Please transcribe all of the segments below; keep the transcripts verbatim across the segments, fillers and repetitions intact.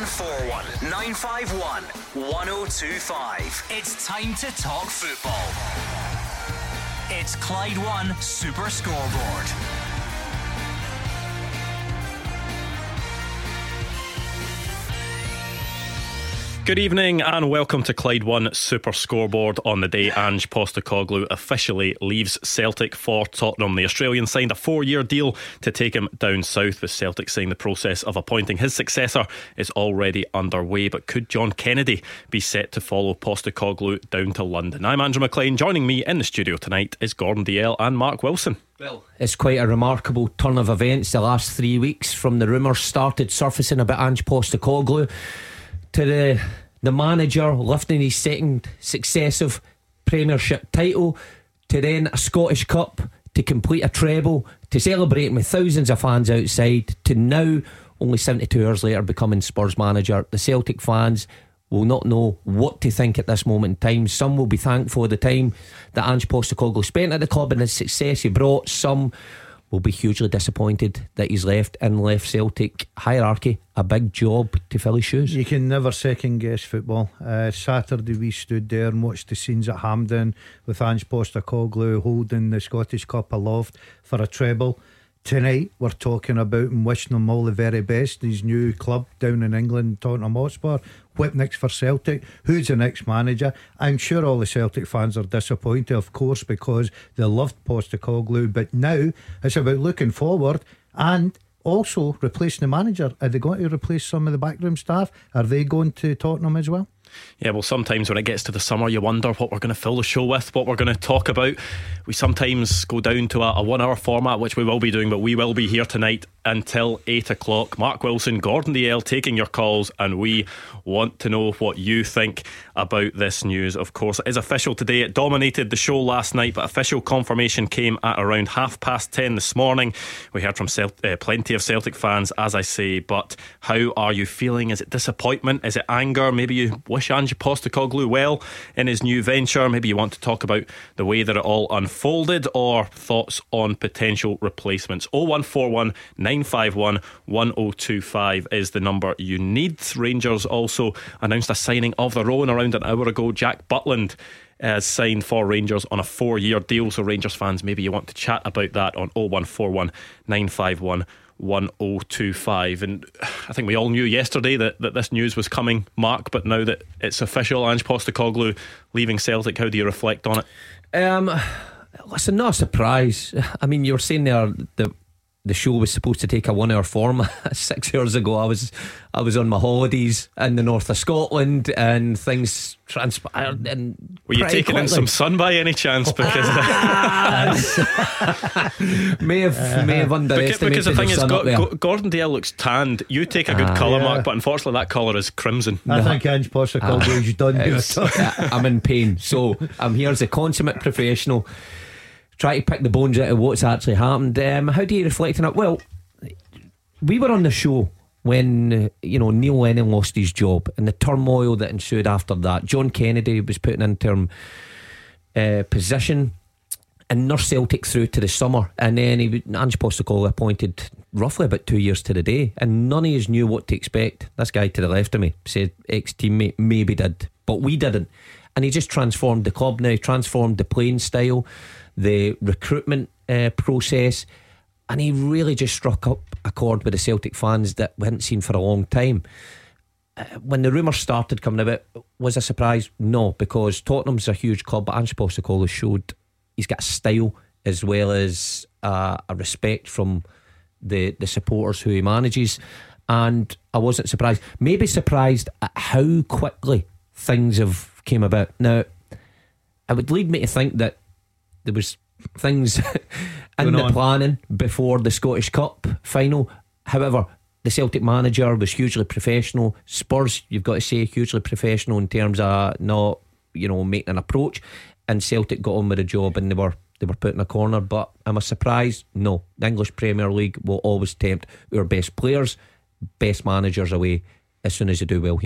one four one, nine five one, one oh two five. It's time to talk football. It's Clyde One Super Scoreboard. Good evening and welcome to Clyde One Super Scoreboard on the day Ange Postecoglou officially leaves Celtic for Tottenham. The Australian signed a four-year deal to take him down south, with Celtic saying the process of appointing his successor is already underway. But could John Kennedy be set to follow Postecoglou down to London? I'm Andrew McLean. Joining me in the studio tonight is Gordon Dalziel and Mark Wilson. Well, it's quite a remarkable turn of events the last three weeks, from the rumours started surfacing about Ange Postecoglou to the the manager lifting his second successive Premiership title, to then a Scottish Cup, to complete a treble, to celebrating with thousands of fans outside, to now, only seventy-two hours later, becoming Spurs manager. The Celtic fans will not know what to think at this moment in time. Some will be thankful for the time that Ange Postecoglou spent at the club and the success he brought. Some will be hugely disappointed that he's left and left Celtic hierarchy a big job to fill his shoes. You can never second guess football. uh, Saturday we stood there and watched the scenes at Hampden with Ange Postecoglou holding the Scottish Cup aloft for a treble. Tonight we're talking about and wishing him all the very best, his new club down in England, Tottenham Hotspur. What next for Celtic? Who's the next manager? I'm sure all the Celtic fans are disappointed, of course, because they loved Postecoglou, but now it's about looking forward and also replacing the manager. Are they going to replace some of the backroom staff? Are they going to Tottenham as well? Yeah, well, sometimes when it gets to the summer, you wonder what we're going to fill the show with, what we're going to talk about. We sometimes go down to a, a one hour format, which we will be doing, but we will be here tonight until eight o'clock. Mark Wilson, Gordon Dalziel taking your calls, and we want to know what you think about this news. Of course, it is official today. It dominated the show last night, but official confirmation came at around half past ten this morning. We heard from Celt- uh, plenty of Celtic fans, as I say, but how are you feeling? Is it disappointment? Is it anger? Maybe you wish Ange Postecoglou well in his new venture. Maybe you want to talk about the way that it all unfolded, or thoughts on potential replacements. oh one four one, nine five one, one oh two five is the number you need. Rangers also announced a signing of their own around an hour ago. Jack Butland has signed for Rangers on a four-year deal, so Rangers fans, maybe you want to chat about that on oh one four one, nine five one, one oh two five. And I think we all knew yesterday that, that this news was coming, Mark, but now that it's official, Ange Postecoglou leaving Celtic, how do you reflect on it? Um, listen, not a surprise. I mean, you were saying there the the show was supposed to take a one hour format. Six hours ago I was I was on my holidays in the north of Scotland, and things transpired. And were you taking quickly in some sun by any chance? Because may have may have underestimated because the thing the is, Go- Go- Gordon Dalziel looks tanned. You take a good uh, colour, yeah. Mark, but unfortunately that colour is crimson. I no. think Ange Postecoglou's uh, done it. I'm in pain, so I'm here as a consummate professional, try to pick the bones out of what's actually happened. Um, how do you reflect on it? Well, we were on the show when uh, you know Neil Lennon lost his job and the turmoil that ensued after that. John Kennedy was put in interim uh, position and nursed Celtic through to the summer, and then he, Ange Postecoglou appointed roughly about two years to the day, and none of us knew what to expect. This guy to the left of me said ex-teammate maybe did, but we didn't. And he just transformed the club now, transformed the playing style, the recruitment uh, process, and he really just struck up a chord with the Celtic fans that we hadn't seen for a long time. Uh, when the rumours started coming about, was a surprise? No, because Tottenham's a huge club, but Ange Postecoglou showed he's got a style as well as uh, a respect from the, the supporters who he manages, and I wasn't surprised. Maybe surprised at how quickly things have came about. Now, it would lead me to think that there was things in the planning before the Scottish Cup final. However, the Celtic manager was hugely professional. Spurs, you've got to say, hugely professional in terms of not, you know, making an approach. And Celtic got on with the job, and they were they were put in a corner. But am I surprised? No. The English Premier League will always tempt our best players, best managers away as soon as they do well here.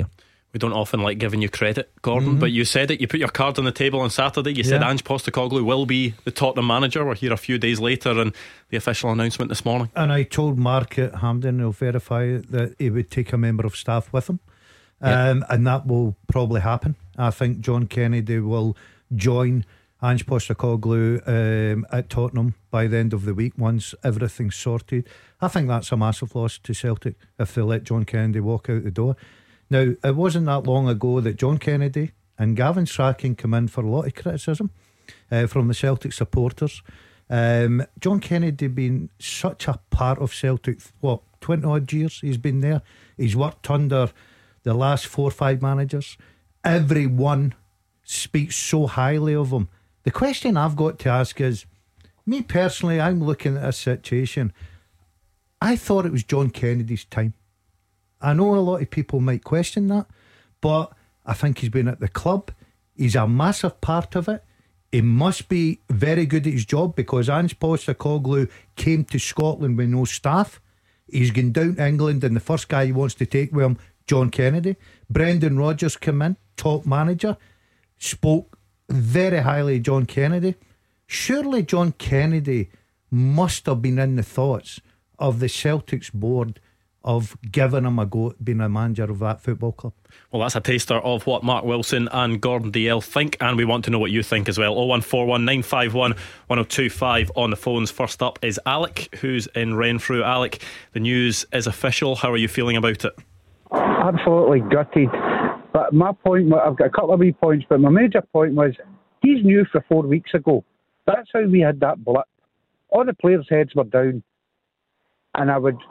We don't often like giving you credit, Gordon, mm-hmm. but you said it. You put your card on the table on Saturday. You said yeah. Ange Postecoglou will be the Tottenham manager. We're here a few days later and the official announcement this morning. And I told Mark at Hampden, he'll verify it, that he would take a member of staff with him. Yeah. Um, and that will probably happen. I think John Kennedy will join Ange Postecoglou um, at Tottenham by the end of the week once everything's sorted. I think that's a massive loss to Celtic if they let John Kennedy walk out the door. Now, it wasn't that long ago that John Kennedy and Gavin Strachan came in for a lot of criticism uh, from the Celtic supporters. Um, John Kennedy being such a part of Celtic, what, twenty odd years he's been there. He's worked under the last four or five managers. Everyone speaks so highly of him. The question I've got to ask is, me personally, I'm looking at this situation. I thought it was John Kennedy's time. I know a lot of people might question that, but I think he's been at the club. He's a massive part of it. He must be very good at his job, because Ange Postecoglou came to Scotland with no staff. He's gone down to England, and the first guy he wants to take with him, John Kennedy. Brendan Rodgers came in, top manager, spoke very highly of John Kennedy. Surely John Kennedy must have been in the thoughts of the Celtics board of giving him a go at being a manager of that football club. Well, that's a taster of what Mark Wilson and Gordon Dalziel think, and we want to know what you think as well. oh one four one nine five one one oh two five on the phones. First up is Alec, who's in Renfrew. Alec, the news is official. How are you feeling about it? Absolutely gutted. But my point, I've got a couple of wee points, but my major point was, he's new for four weeks ago. That's how we had that blip. All the players' heads were down, and I would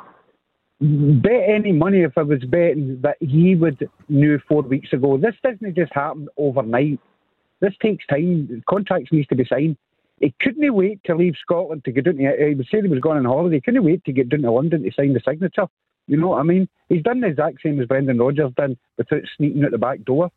bet any money if I was betting that he would knew four weeks ago. This doesn't just happen overnight. This takes time. Contracts needs to be signed. He couldn't wait to leave Scotland to get down to, he would say he was going on holiday. He couldn't wait to get down to London to sign the signature. You know what I mean? He's done the exact same as Brendan Rodgers done without sneaking out the back door.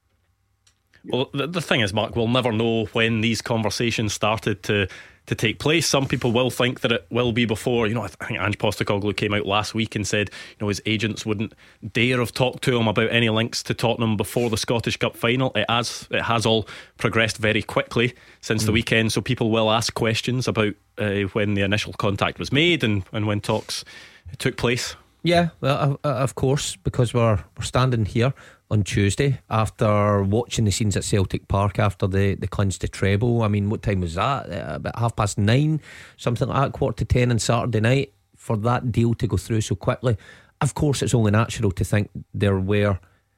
Well, the, the thing is, Mark, we'll never know when these conversations started to to take place. Some people will think that it will be before. You know, I think Ange Postecoglou came out last week and said, you know, his agents wouldn't dare have talked to him about any links to Tottenham before the Scottish Cup final. It has it has all progressed very quickly since mm. the weekend, so people will ask questions about uh, when the initial contact was made and, and when talks took place. Yeah, well, of course, because we're we're standing here on Tuesday after watching the scenes at Celtic Park after the, the clinch to treble. I mean, what time was that? Uh, about half past nine, something like that, quarter to ten on Saturday night, for that deal to go through so quickly. Of course, it's only natural to think there were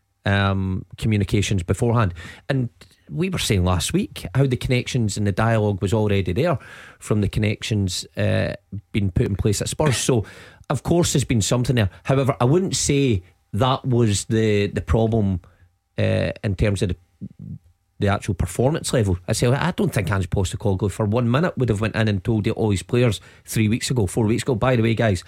um, communications beforehand. And we were saying last week how the connections and the dialogue was already there from the connections uh, being put in place at Spurs. So of course there's been something there. However, I wouldn't say that was the the problem uh, in terms of the, the actual performance level. I say I don't think Ange Postecoglou for one minute would have went in and told all his players three weeks ago, four weeks ago, by the way, guys,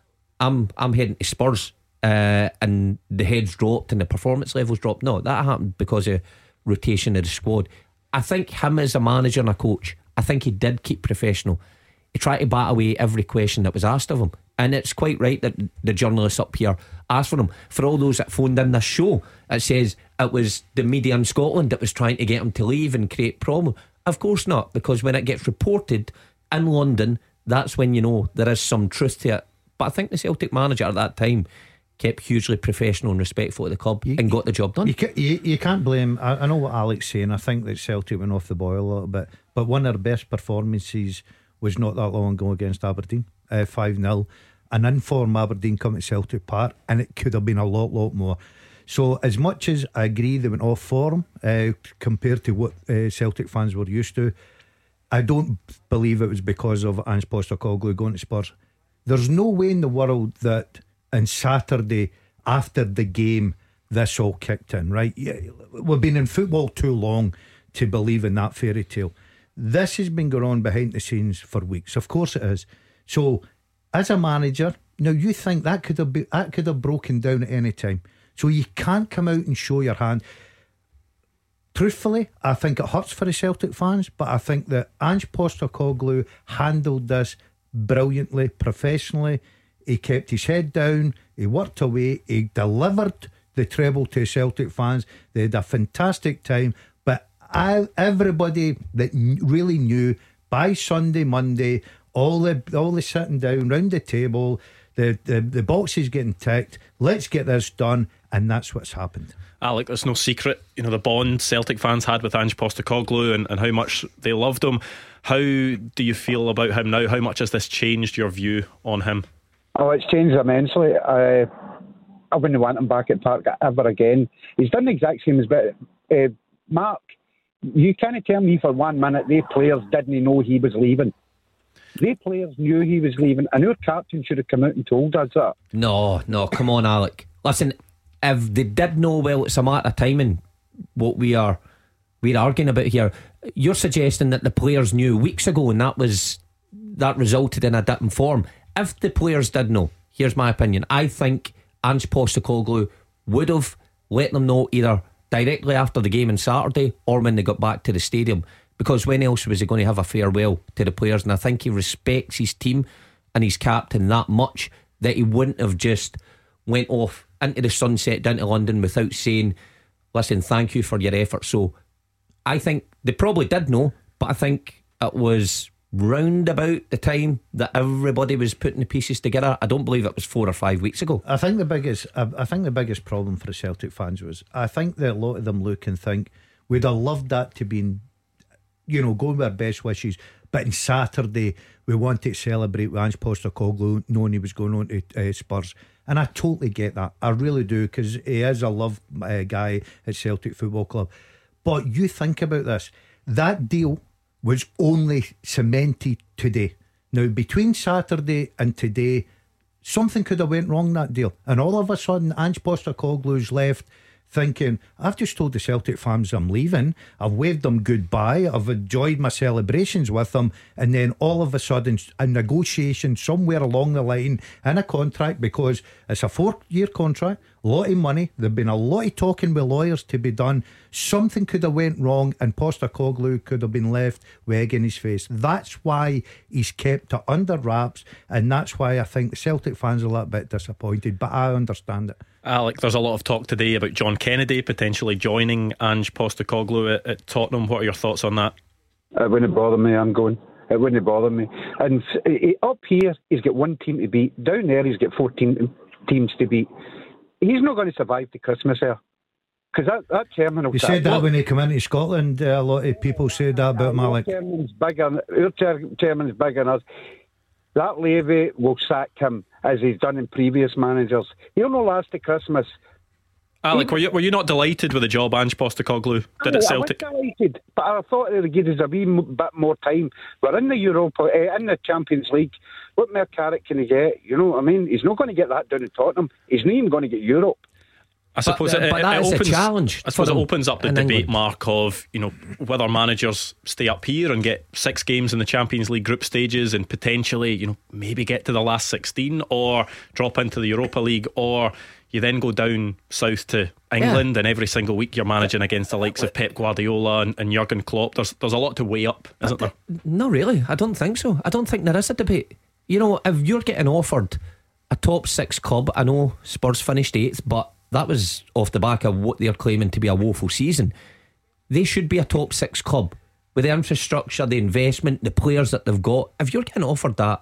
I'm I'm heading to Spurs, uh, and the heads dropped and the performance levels dropped. No, that happened because of rotation of the squad. I think him as a manager and a coach, I think he did keep professional. He tried to bat away every question that was asked of him, and it's quite right that the journalists up here asked for him. For all those that phoned in this show, it says it was the media in Scotland that was trying to get him to leave and create problem. Of course not, because when it gets reported in London, that's when you know there is some truth to it. But I think the Celtic manager at that time kept hugely professional and respectful of the club you, and got the job done. You, can, you, you can't blame. I, I know what Alec's saying. I think that Celtic went off the boil a little bit, but one of their best performances was not that long ago against Aberdeen, uh, five nil. An informed Aberdeen come to Celtic Park, and it could have been a lot lot more. So as much as I agree they went off form uh, compared to what uh, Celtic fans were used to, I don't believe it was because of Ange Postecoglou going to Spurs. There's no way in the world that on Saturday after the game this all kicked in, right? Yeah, we've been in football too long to believe in that fairy tale. This has been going on behind the scenes for weeks. Of course it is. So as a manager, now you think that could have be, that could have broken down at any time. So you can't come out and show your hand. Truthfully, I think it hurts for the Celtic fans, but I think that Ange Postecoglou handled this brilliantly, professionally. He kept his head down, he worked away, he delivered the treble to Celtic fans. They had a fantastic time, but I, everybody that really knew by Sunday, Monday, all the all the sitting down round the table, the, the, the boxes getting ticked, let's get this done, and that's what's happened. Alec, there's no secret, you know, the bond Celtic fans had with Ange Postecoglou and, and how much they loved him. How do you feel about him now? How much has this changed your view on him? Oh, it's changed immensely. I, I wouldn't want him back at Park ever again. He's done the exact same as uh, Mark. You can't tell me for one minute they players didn't know he was leaving. They players knew he was leaving, and our captain should have come out and told us that. No, no, come on, Alec. Listen, if they did know, well, it's a matter of timing. What we are we're arguing about here. You're suggesting that the players knew weeks ago, and that was that resulted in a dip in form. If the players did know, here's my opinion. I think Ange Postecoglou would have let them know either directly after the game on Saturday or when they got back to the stadium, because when else was he going to have a farewell to the players? And I think he respects his team and his captain that much that he wouldn't have just went off into the sunset down to London without saying, listen, thank you for your effort. So I think they probably did know, but I think it was round about the time that everybody was putting the pieces together. I don't believe it was four or five weeks ago. I think the biggest I, I think the biggest problem for the Celtic fans was, I think that a lot of them look and think we'd have loved that to be, you know, going with our best wishes, but on Saturday we want to celebrate with Ange Postecoglou knowing he was going on to uh, Spurs. And I totally get that, I really do, because he is a loved uh, guy at Celtic Football Club. But you think about this, that deal was only cemented today. Now between Saturday and today, something could have went wrong, that deal, and all of a sudden Ange Postecoglou's left thinking, I've just told the Celtic fans I'm leaving, I've waved them goodbye, I've enjoyed my celebrations with them, and then all of a sudden a negotiation somewhere along the line in a contract, because it's a four year contract, a lot of money, there've been a lot of talking with lawyers to be done, something could have went wrong and Postecoglou could have been left with egg in his face. That's why he's kept it under wraps, and that's why I think the Celtic fans are a little bit disappointed, but I understand it. Alec, there's a lot of talk today about John Kennedy potentially joining Ange Postecoglou at, at Tottenham. What are your thoughts on that? It wouldn't bother me, I'm going. It wouldn't bother me. And he, up here, he's got one team to beat. Down there, he's got fourteen teams to beat. He's not going to survive to Christmas here. Because that, that chairman will You said that look, when he came into Scotland, uh, a lot of people said that about Malik. Our chairman's bigger, our chair, chairman's bigger than us. That Levy will sack him as he's done in previous managers. He'll not last to Christmas. Alec, were you, were you not delighted with the job Ange Postecoglou did at Celtic? I was delighted, but I thought it would give us a wee bit more time. We're in the Europa, uh, in the Champions League. What more carrot can he get? You know what I mean? He's not going to get that down in Tottenham. He's not even going to get Europe. I suppose but, it, but it, that it is opens, a challenge. I suppose it opens up the in debate, England. Mark, of, you know, whether managers stay up here and get six games in the Champions League group stages and potentially, you know, maybe get to the last sixteen, or drop into the Europa League, or you then go down south to England, yeah, and every single week you're managing against the likes of Pep Guardiola and, and Jurgen Klopp. There's there's a lot to weigh up, isn't there? No, really, I don't think so. I don't think there is a debate. You know, if you're getting offered a top six club, I know Spurs finished eighth, but that was off the back of what they're claiming to be a woeful season. They should be a top six club with the infrastructure, the investment, the players that they've got. If you're getting offered that,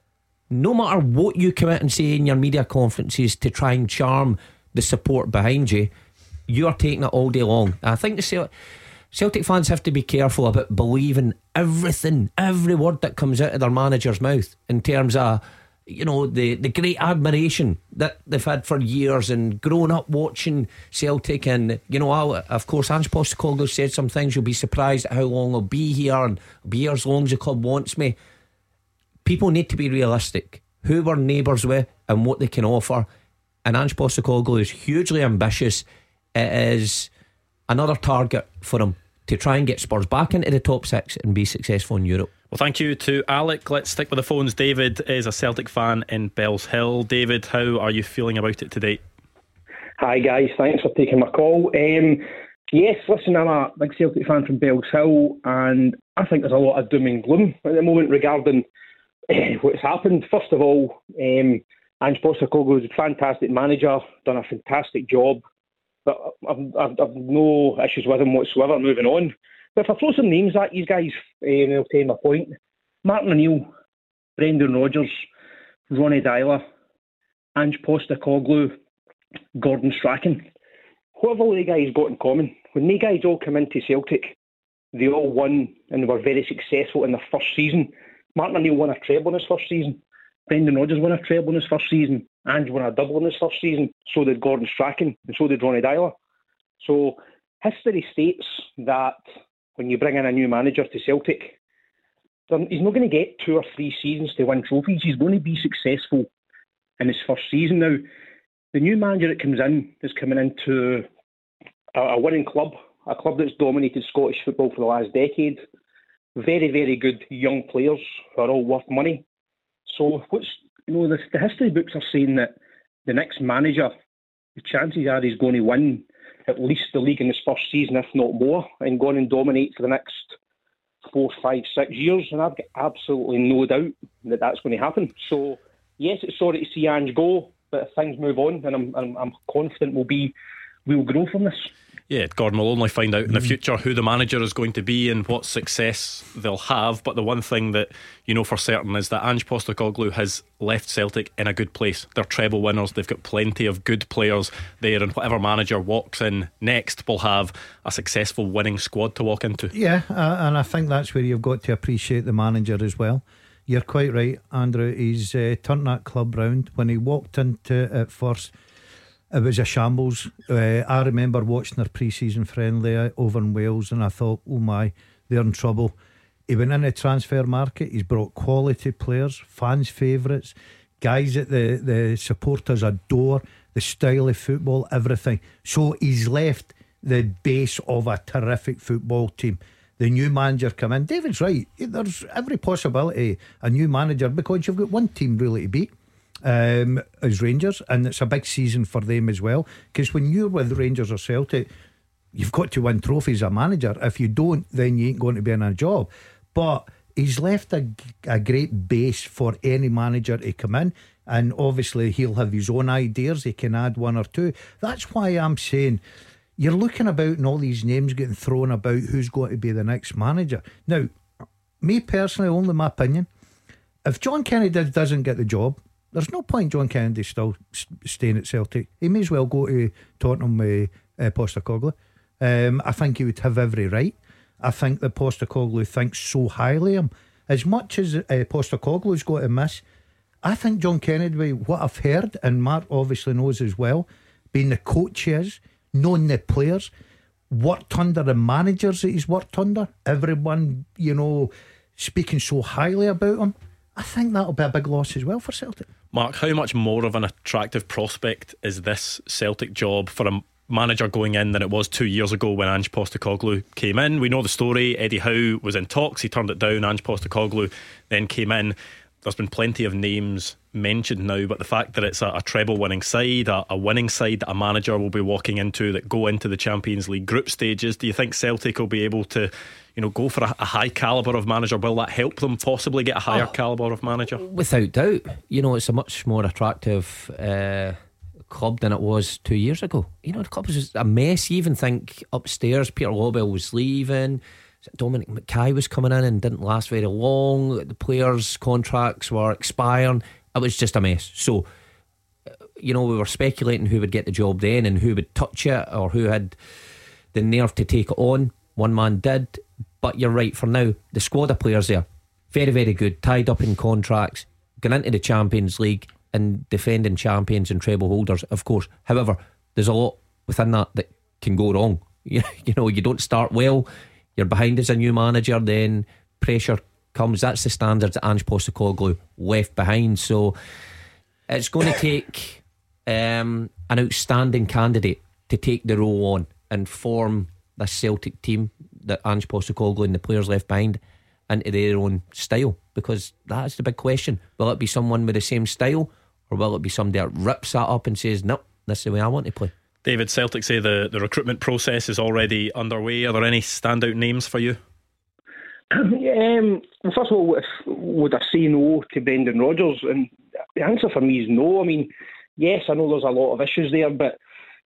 no matter what you come out and say in your media conferences to try and charm the support behind you, you're taking it all day long. I think the Celtic, Celtic fans have to be careful about believing everything, every word that comes out of their manager's mouth in terms of, you know, the, the great admiration that they've had for years and grown up watching Celtic. And, you know, I'll, of course, Ange Postecoglou said some things. You'll be surprised at how long I'll be here, and I'll be here as long as the club wants me. People need to be realistic. Who we're neighbours with and what they can offer. And Ange Postecoglou is hugely ambitious. It is another target for him to try and get Spurs back into the top six and be successful in Europe. Well, thank you to Alec. Let's stick with the phones. David is a Celtic fan in Bells Hill. David, how are you feeling about it today? Hi guys, thanks for taking my call. Um, yes, listen, I'm a big Celtic fan from Bells Hill, and I think there's a lot of doom and gloom at the moment regarding uh, what's happened. First of all, um, Ange Postecoglou is a fantastic manager, done a fantastic job. but I've, I've, I've no issues with him whatsoever moving on. But if I throw some names at you guys, eh, they'll take my point. Martin O'Neill, Brendan Rodgers, Ronnie Deila, Ange Postecoglou, Gordon Strachan. What have all the guys got in common? When they guys all come into Celtic, they all won and they were very successful in their first season. Martin O'Neill won a treble in his first season. Brendan Rodgers won a treble in his first season. Ange won a double in his first season. So did Gordon Strachan and so did Ronnie Deila. So history states that when you bring in a new manager to Celtic, he's not going to get two or three seasons to win trophies. He's going to be successful in his first season. Now, the new manager that comes in is coming into a, a winning club, a club that's dominated Scottish football for the last decade. Very, very good young players who are all worth money. So, what's you know, the, the history books are saying that the next manager, the chances are he's going to win at least the league in his first season, if not more, and go on and dominate for the next four, five, six years. And I've got absolutely no doubt that that's going to happen. So, yes, it's sorry to see Ange go, but if things move on, then I'm, I'm, I'm confident we'll be we'll grow from this. Yeah, Gordon, we'll only find out in the future who the manager is going to be and what success they'll have. But the one thing that you know for certain is that Ange Postecoglou has left Celtic in a good place. They're treble winners. They've got plenty of good players there, and whatever manager walks in next will have a successful winning squad to walk into. Yeah, uh, and I think that's where you've got to appreciate the manager as well. You're quite right, Andrew. He's uh, turned that club round. When he walked into it at first, it was a shambles. uh, I remember watching their pre-season friendly over in Wales, and I thought, oh my, they're in trouble. He went in the transfer market. He's brought quality players, fans' favourites, guys that the, the supporters adore, the style of football, everything. So he's left the base of a terrific football team. The new manager come in. David's right, there's every possibility a new manager, because you've got one team really to beat, Um, as Rangers, and it's a big season for them as well, because when you're with Rangers or Celtic, you've got to win trophies as a manager. If you don't, then you ain't going to be in a job. But he's left a, a great base for any manager to come in, and obviously he'll have his own ideas. He can add one or two. That's why I'm saying you're looking about and all these names getting thrown about who's going to be the next manager. Now, me personally, only my opinion, if John Kennedy doesn't get the job, there's no point John Kennedy still staying at Celtic. He may as well go to Tottenham with uh, Postecoglou. Um, I think he would have every right. I think that Postecoglou thinks so highly of him. As much as uh, Postecoglou's got to miss, I think John Kennedy, what I've heard, and Mark obviously knows as well, being the coach he is, knowing the players, worked under the managers that he's worked under, everyone, you know, speaking so highly about him, I think that'll be a big loss as well for Celtic. Mark, how much more of an attractive prospect is this Celtic job for a manager going in than it was two years ago when Ange Postecoglou came in? We know the story. Eddie Howe was in talks, he turned it down. Ange Postecoglou then came in. There's been plenty of names mentioned now, but the fact that it's a, a treble winning side, a, a winning side that a manager will be walking into, that go into the Champions League group stages, do you think Celtic will be able to, you know, go for a, a high calibre of manager? Will that help them possibly get a higher oh, calibre of manager? Without doubt. You know, it's a much more attractive uh, club than it was two years ago. You know, the club was just a mess. You even think upstairs Peter Lawwell was leaving, Dominic Mackay was coming in and didn't last very long. The players' contracts were expiring. It was just a mess. So, you know, we were speculating who would get the job then and who would touch it or who had the nerve to take it on. One man did. But you're right, for now, the squad of players there, very, very good, tied up in contracts, going into the Champions League and defending champions and treble holders, of course. However, there's a lot within that that can go wrong. You, you know, you don't start well, you're behind as a new manager, then pressure comes. That's the standards that Ange Postecoglou left behind. So it's going to take um, an outstanding candidate to take the role on and form this Celtic team that Ange Postecoglou and the players left behind into their own style, because that's the big question. Will it be someone with the same style, or will it be somebody that rips that up and says, no, this is the way I want to play? David, Celtic say the, the recruitment process is already underway. Are there any standout names for you? Um, well, first of all, if, would I say no to Brendan Rodgers? And the answer for me is no. I mean, yes, I know there's a lot of issues there, but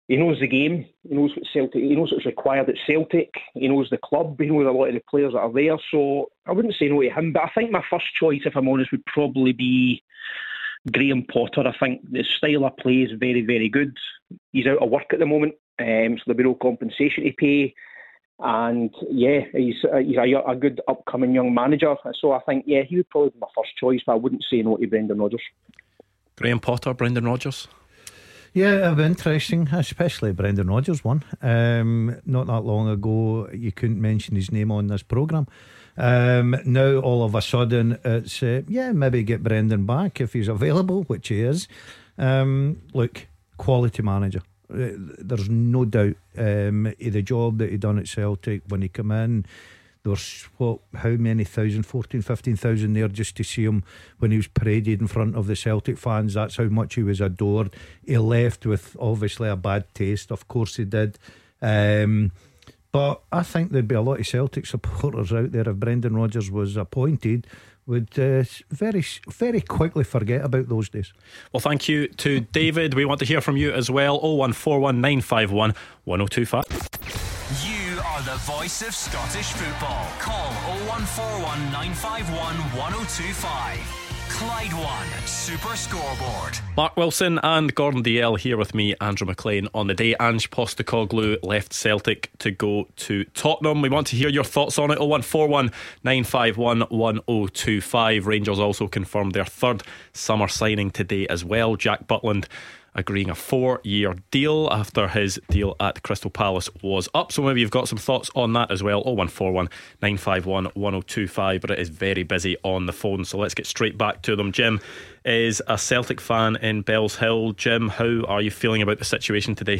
he knows the game. He knows what Celtic. He knows what's required at Celtic. He knows the club. He knows a lot of the players that are there. So I wouldn't say no to him. But I think my first choice, if I'm honest, would probably be Graham Potter. I think the style of play is very, very good. He's out of work at the moment, um, so there'll be no compensation to pay. And yeah, he's he's a, a good upcoming young manager. So I think, yeah, he would probably be my first choice, but I wouldn't say no to Brendan Rodgers. Graham Potter, Brendan Rodgers. Yeah, it'll be interesting, especially Brendan Rodgers one. Um, not that long ago, you couldn't mention his name on this programme. Um, now, all of a sudden, it's uh, yeah, maybe get Brendan back if he's available, which he is. Um, look, quality manager. Uh, there's no doubt. Um, the job that he done at Celtic when he came in. There's what, how many thousand, fourteen, fifteen thousand there just to see him when he was paraded in front of the Celtic fans. That's how much he was adored. He left with obviously a bad taste, of course he did. Um, but I think there'd be a lot of Celtic supporters out there if Brendan Rodgers was appointed would uh, very, very quickly forget about those days. Well, thank you to David. We want to hear from you as well. oh one four one nine five one one oh two five. You are the voice of Scottish football. Call oh one four one nine five one one oh two five. Clyde One Super Scoreboard. Mark Wilson and Gordon Dalziel here with me, Andrew McLean, on the day Ange Postecoglou left Celtic to go to Tottenham. We want to hear your thoughts on it. oh one four one nine five one one oh two five. Rangers also confirmed their third summer signing today as well. Jack Butland agreeing a four-year deal after his deal at Crystal Palace was up. So maybe you've got some thoughts on that as well. oh one four one nine five one one oh two five. But it is very busy on the phone, so let's get straight back to them. Jim is a Celtic fan in Bells Hill. Jim, how are you feeling about the situation today?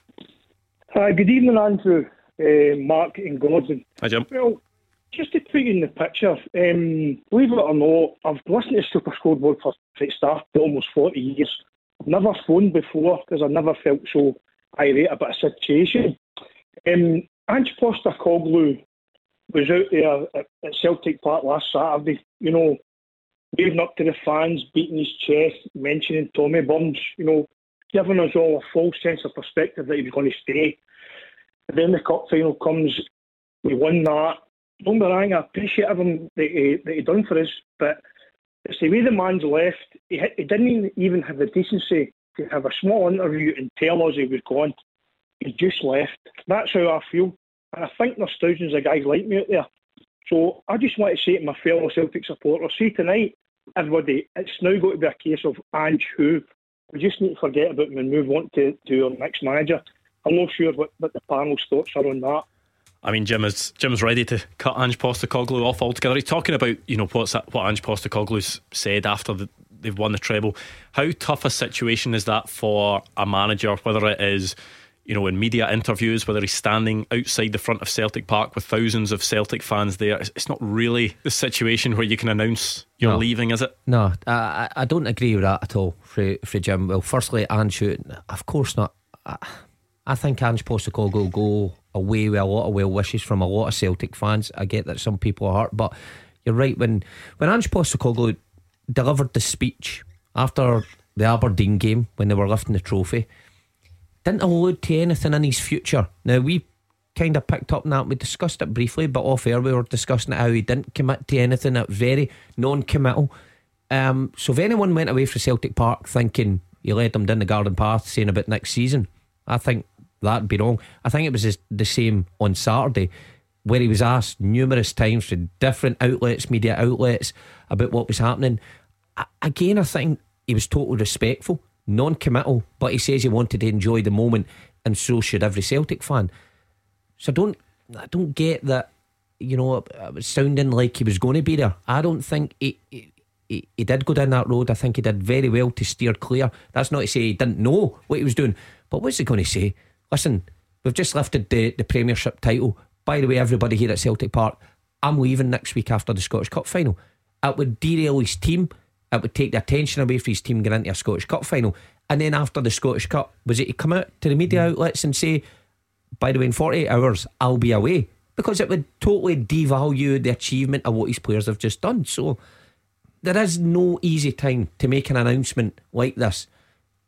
Hi, good evening, Andrew, uh, Mark and Gordon. Hi, Jim. Well, just to put you in the picture, um, believe it or not, I've listened to Super Scoreboard for, for it started almost forty years. I've never phoned before because I never felt so irate about a situation. Um, Ange Postecoglou was out there at, at Celtic Park last Saturday, you know, waving up to the fans, beating his chest, mentioning Tommy Burns, you know, giving us all a false sense of perspective that he was going to stay. And then the cup final comes, we won that. Don't be wrong, I appreciate everything that he, that he done for us, but it's the way the man's left. He, he didn't even have the decency to have a small interview and tell us he was gone. He just left. That's how I feel. And I think there's thousands of guys like me out there. So I just want to say to my fellow Celtic supporters, see tonight, everybody, it's now got to be a case of Ange who. We just need to forget about him and move on to, to our next manager. I'm not sure what, what the panel's thoughts are on that. I mean, Jim is Jim's ready to cut Ange Postecoglou off altogether. He's talking about, you know, what's that, what Ange Postecoglou's said after the, they've won the treble. How tough a situation is that for a manager, whether it is, you know, in media interviews, whether he's standing outside the front of Celtic Park with thousands of Celtic fans there? It's, it's not really the situation where you can announce you're no. leaving, is it? No, I, I don't agree with that at all, for, for Jim. Well, firstly, Ange, of course not. I, I think Ange Postecoglou will go away with a lot of well wishes from a lot of Celtic fans. I get that some people are hurt, but you're right. When when Ange Postecoglou delivered the speech after the Aberdeen game when they were lifting the trophy, didn't allude to anything in his future. Now we kind of picked up on that. We discussed it briefly, but off air we were discussing how he didn't commit to anything. That very non-committal. Um, so if anyone went away from Celtic Park thinking he led them down the garden path saying about next season, I think that'd be wrong. I think it was the same on Saturday, where he was asked numerous times from different outlets, media outlets, about what was happening. I, again, I think he was totally respectful, non-committal, but he says he wanted to enjoy the moment, and so should every Celtic fan. So I don't, I don't get that. You know, it was sounding like he was going to be there. I don't think he, he, he, he did go down that road. I think he did very well to steer clear. That's not to say he didn't know what he was doing, but what's he going to say? Listen, we've just lifted the, the Premiership title. By the way, everybody here at Celtic Park, I'm leaving next week after the Scottish Cup final. It would derail his team. It would take the attention away from his team getting into a Scottish Cup final. And then after the Scottish Cup, was it to come out to the media outlets and say, by the way, in forty-eight hours I'll be away? Because it would totally devalue the achievement of what his players have just done. So there is no easy time to make an announcement like this.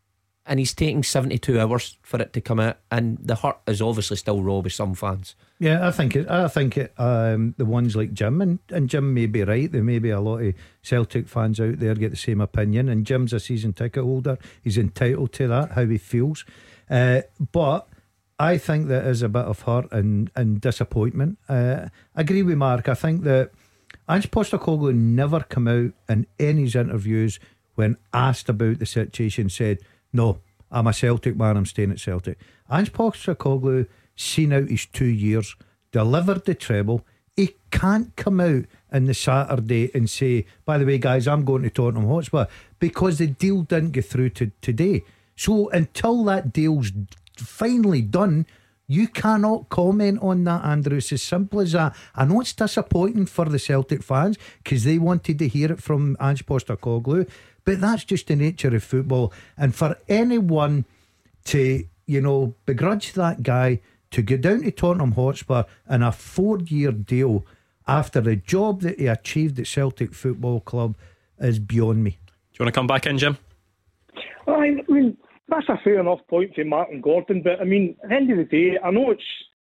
and he's taking seventy-two hours for it to come out, and the hurt is obviously still raw with some fans. Yeah, I think it. I think it. Um, the ones like Jim and, and Jim may be right. There may be a lot of Celtic fans out there get the same opinion. And Jim's a season ticket holder. He's entitled to that, how he feels. Uh, but I think that is a bit of hurt and and disappointment. Uh, I agree with Mark. I think that Ange Postecoglou never come out in any of his interviews when asked about the situation said, "No, I'm a Celtic man, I'm staying at Celtic." Ange Postecoglou seen out his two years, delivered the treble. He can't come out on the Saturday and say, "By the way, guys, I'm going to Tottenham Hotspur," because the deal didn't get through to today. So until that deal's finally done, you cannot comment on that, Andrew. It's as simple as that. I know it's disappointing for the Celtic fans because they wanted to hear it from Ange Postecoglou, but that's just the nature of football. And for anyone to, you know, begrudge that guy to go down to Tottenham Hotspur in a four-year deal after the job that he achieved at Celtic Football Club is beyond me. Do you want to come back in, Jim? Well, I mean, that's a fair enough point for Martin Gordon, but I mean, at the end of the day, I know it's.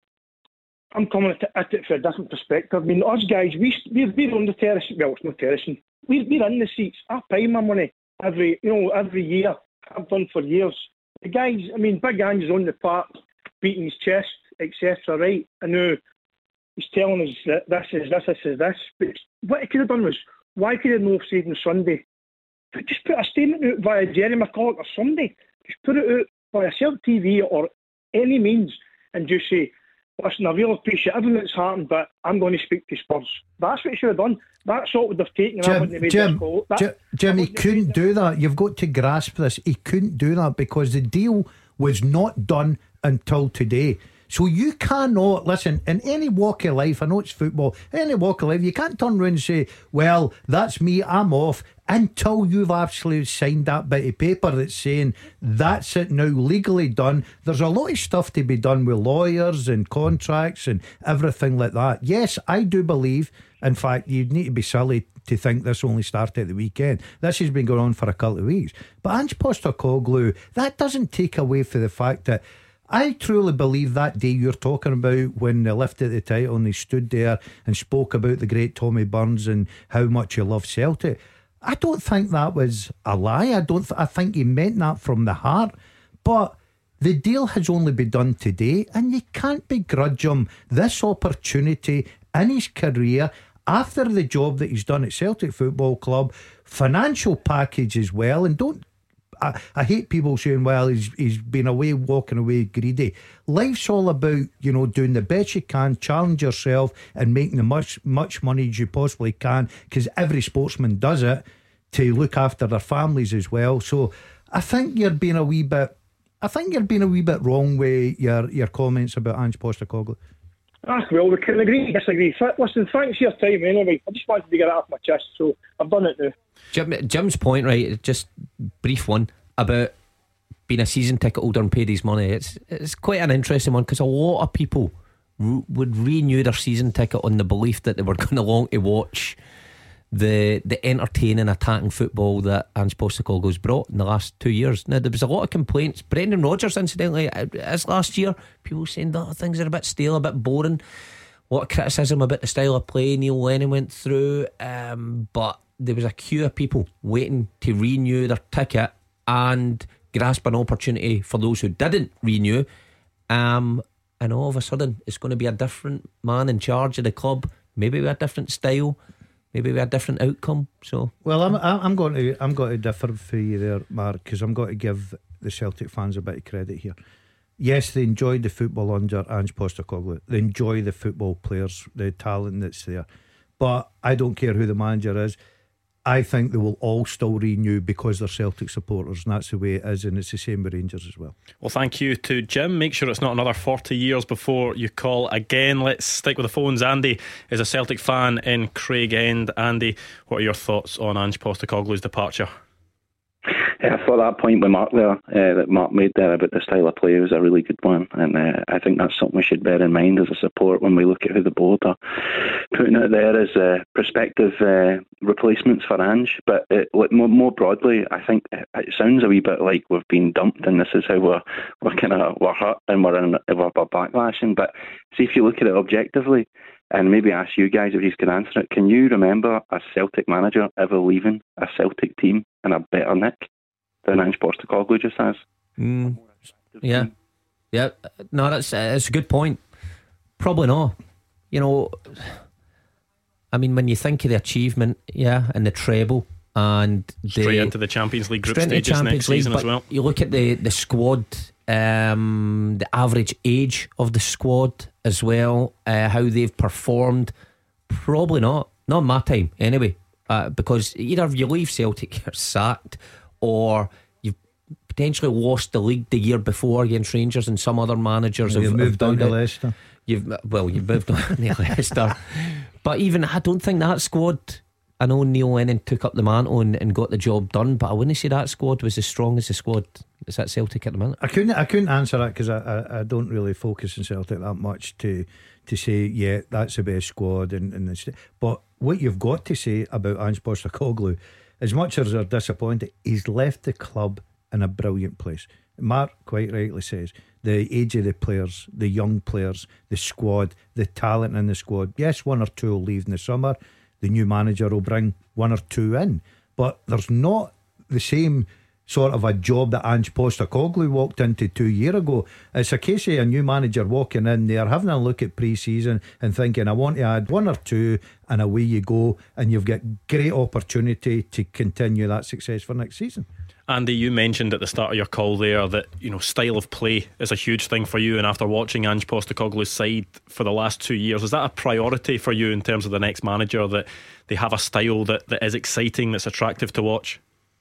I'm coming at it, at it from a different perspective. I mean, us guys, we we're, we're on the terrace. Well, it's not terracing. We're we're in the seats. I pay my money every you know every year. I've done for years. The guys, I mean, Big Ange's on the park, beating his chest, et cetera. Right? I know he's telling us that this is this, this is this. But what he could have done was, why could he have not said on Sunday? But just put a statement out via Jerry McCulloch or Sunday. Just put it out via Celtic T V or any means and just say, "Listen, I really appreciate everything that's happened, but I'm going to speak to Spurs." That's what he should have done. That's what would have taken. Jim, I made Jim, this call. That, Jim, Jim he couldn't do that. You've got to grasp this. He couldn't do that because the deal was not done until today. So you cannot, listen, in any walk of life, I know it's football, any walk of life, you can't turn around and say, "Well, that's me, I'm off," until you've actually signed that bit of paper that's saying that's it now, legally done. There's a lot of stuff to be done with lawyers and contracts and everything like that. Yes, I do believe, in fact, you'd need to be silly to think this only started at the weekend. This has been going on for a couple of weeks. But Ange Postecoglou, that doesn't take away from the fact that I truly believe that day you're talking about when they lifted the title and they stood there and spoke about the great Tommy Burns and how much he loved Celtic. I don't think that was a lie. I don't. Th- I think he meant that from the heart. But the deal has only been done today, and you can't begrudge him this opportunity in his career after the job that he's done at Celtic Football Club, financial package as well. And don't. I, I hate people saying, "Well, he's he's been away, walking away greedy." Life's all about, you know, doing the best you can, challenge yourself, and making the much much money as you possibly can. Because every sportsman does it to look after their families as well. So I think you're being a wee bit. I think you're being a wee bit wrong with your your comments about Ange Postecoglou. Ah, well, we can agree, disagree. Listen, thanks for your time anyway. I just wanted to get it off my chest, so I've done it now. Jim, Jim's point, right, just brief one about being a season ticket holder and paid his money. It's it's quite an interesting one because a lot of people re- would renew their season ticket on the belief that they were going along to watch the the entertaining, attacking football that Ange Postecoglou's brought in the last two years. Now, there was a lot of complaints. Brendan Rodgers, incidentally, as last year, people saying that things are a bit stale, a bit boring. A lot of criticism about the style of play Neil Lennon went through, um, but there was a queue of people waiting to renew their ticket and grasp an opportunity for those who didn't renew. Um, and all of a sudden, it's going to be a different man in charge of the club, maybe with a different style, maybe we had a different outcome. So, well, I'm I'm going to I'm going to differ for you there, Mark, because I'm going to give the Celtic fans a bit of credit here. Yes, they enjoyed the football under Ange Postecoglou. They enjoy the football players, the talent that's there. But I don't care who the manager is. I think they will all still renew because they're Celtic supporters, and that's the way it is, and it's the same with Rangers as well. Well, thank you to Jim. Make sure it's not another forty years before you call again. Let's stick with the phones. Andy is a Celtic fan in Craigend. Andy, what are your thoughts on Ange Postecoglou's departure? Yeah, I thought that point with Mark there, uh, that Mark made there about the style of play was a really good one, and uh, I think that's something we should bear in mind as a support when we look at who the board are putting it there as uh, prospective uh, replacements for Ange. But it, like, more, more broadly, I think it sounds a wee bit like we've been dumped, and this is how we're we're kind of we're hurt and we're in we're, we're backlashing. But see, if you look at it objectively, and maybe ask you guys if you can answer it, can you remember a Celtic manager ever leaving a Celtic team in a better nick than Ange Postecoglou just has? Mm. Yeah, yeah. No, that's uh, that's a good point. Probably not. You know, I mean, when you think of the achievement, yeah, and the treble, and straight the, into the Champions League group straight into stages Champions next League, season as well. You look at the the squad, um, the average age of the squad as well, uh, how they've performed. Probably not. Not in my time, anyway. Uh, because either you leave Celtic, you're sacked, or you've potentially lost the league the year before against Rangers, and some other managers You've have moved have on to done it. Leicester. You've well, you've moved on to Leicester. But even I don't think that squad. I know Neil Lennon took up the mantle and, and got the job done, but I wouldn't say that squad was as strong as the squad that's at Celtic at the minute. I couldn't. I couldn't answer that because I, I, I don't really focus on Celtic that much to to say yeah that's the best squad and, and the, but what you've got to say about Ange Postecoglou, as much as they're disappointed, he's left the club in a brilliant place. Mark quite rightly says the age of the players, the young players, the squad, the talent in the squad. Yes, one or two will leave in the summer. The new manager will bring one or two in, but there's not the same sort of a job that Ange Postecoglou walked into two years ago. It's a case of a new manager walking in there, having a look at pre-season and thinking, I want to add one or two, and away you go, and you've got great opportunity to continue that success for next season. Andy, you mentioned at the start of your call there that, you know, style of play is a huge thing for you, and after watching Ange Postecoglou's side for the last two years, is that a priority for you in terms of the next manager, that they have a style that, that is exciting, that's attractive to watch?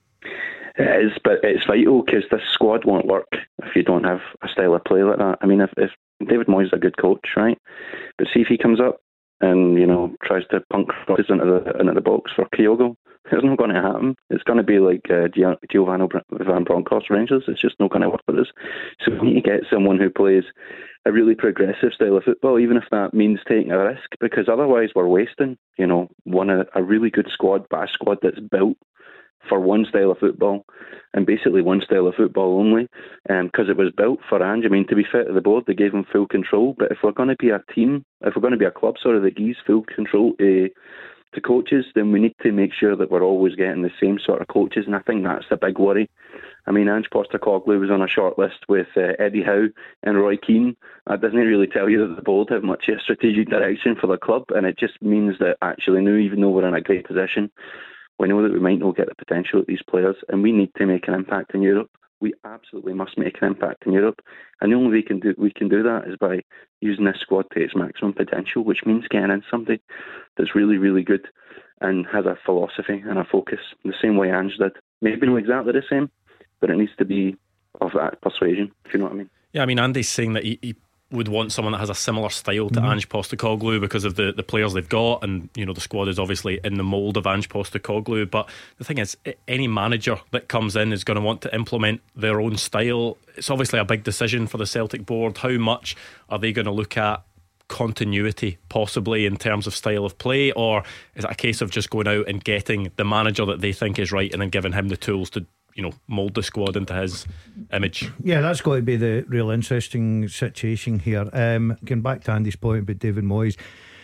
It is, but it's vital because this squad won't work if you don't have a style of play like that. I mean, if, if David Moyes is a good coach, right, but see if he comes up and, you know, tries to punk crosses into the into the box for Kyogo, it's not going to happen. It's going to be like uh, Giovanni Van Bronckhorst Rangers. It's just not going to work with us. So we need to get someone who plays a really progressive style of football, even if that means taking a risk, because otherwise we're wasting, you know, one a, a really good squad, but a squad that's built for one style of football, and basically one style of football only, because um, it was built for Ange. I mean, to be fair to the board, they gave him full control, but if we're going to be a team, if we're going to be a club, sorry, that gives full control to, to coaches, then we need to make sure that we're always getting the same sort of coaches, and I think that's the big worry. I mean, Ange Postecoglou was on a short list with uh, Eddie Howe and Roy Keane. That doesn't really tell you that the board have much of a strategic direction for the club, and it just means that actually now, even though we're in a great position, we know that we might not get the potential of these players, and we need to make an impact in Europe. We absolutely must make an impact in Europe, and the only way we can do we can do that is by using this squad to its maximum potential, which means getting in somebody that's really, really good and has a philosophy and a focus, the same way Ange did. Maybe not exactly the same, but it needs to be of that persuasion, if you know what I mean. Yeah, I mean, Andy's saying that he, he would want someone that has a similar style to Mm-hmm. Ange Postecoglou because of the, the players they've got, and, you know, the squad is obviously in the mould of Ange Postecoglou. But the thing is, any manager that comes in is going to want to implement their own style. It's obviously a big decision for the Celtic board. How much are they going to look at continuity possibly in terms of style of play, or is it a case of just going out and getting the manager that they think is right and then giving him the tools to, you know, mould the squad into his image? Yeah, that's got to be the real interesting situation here. Um, going back to Andy's point about David Moyes,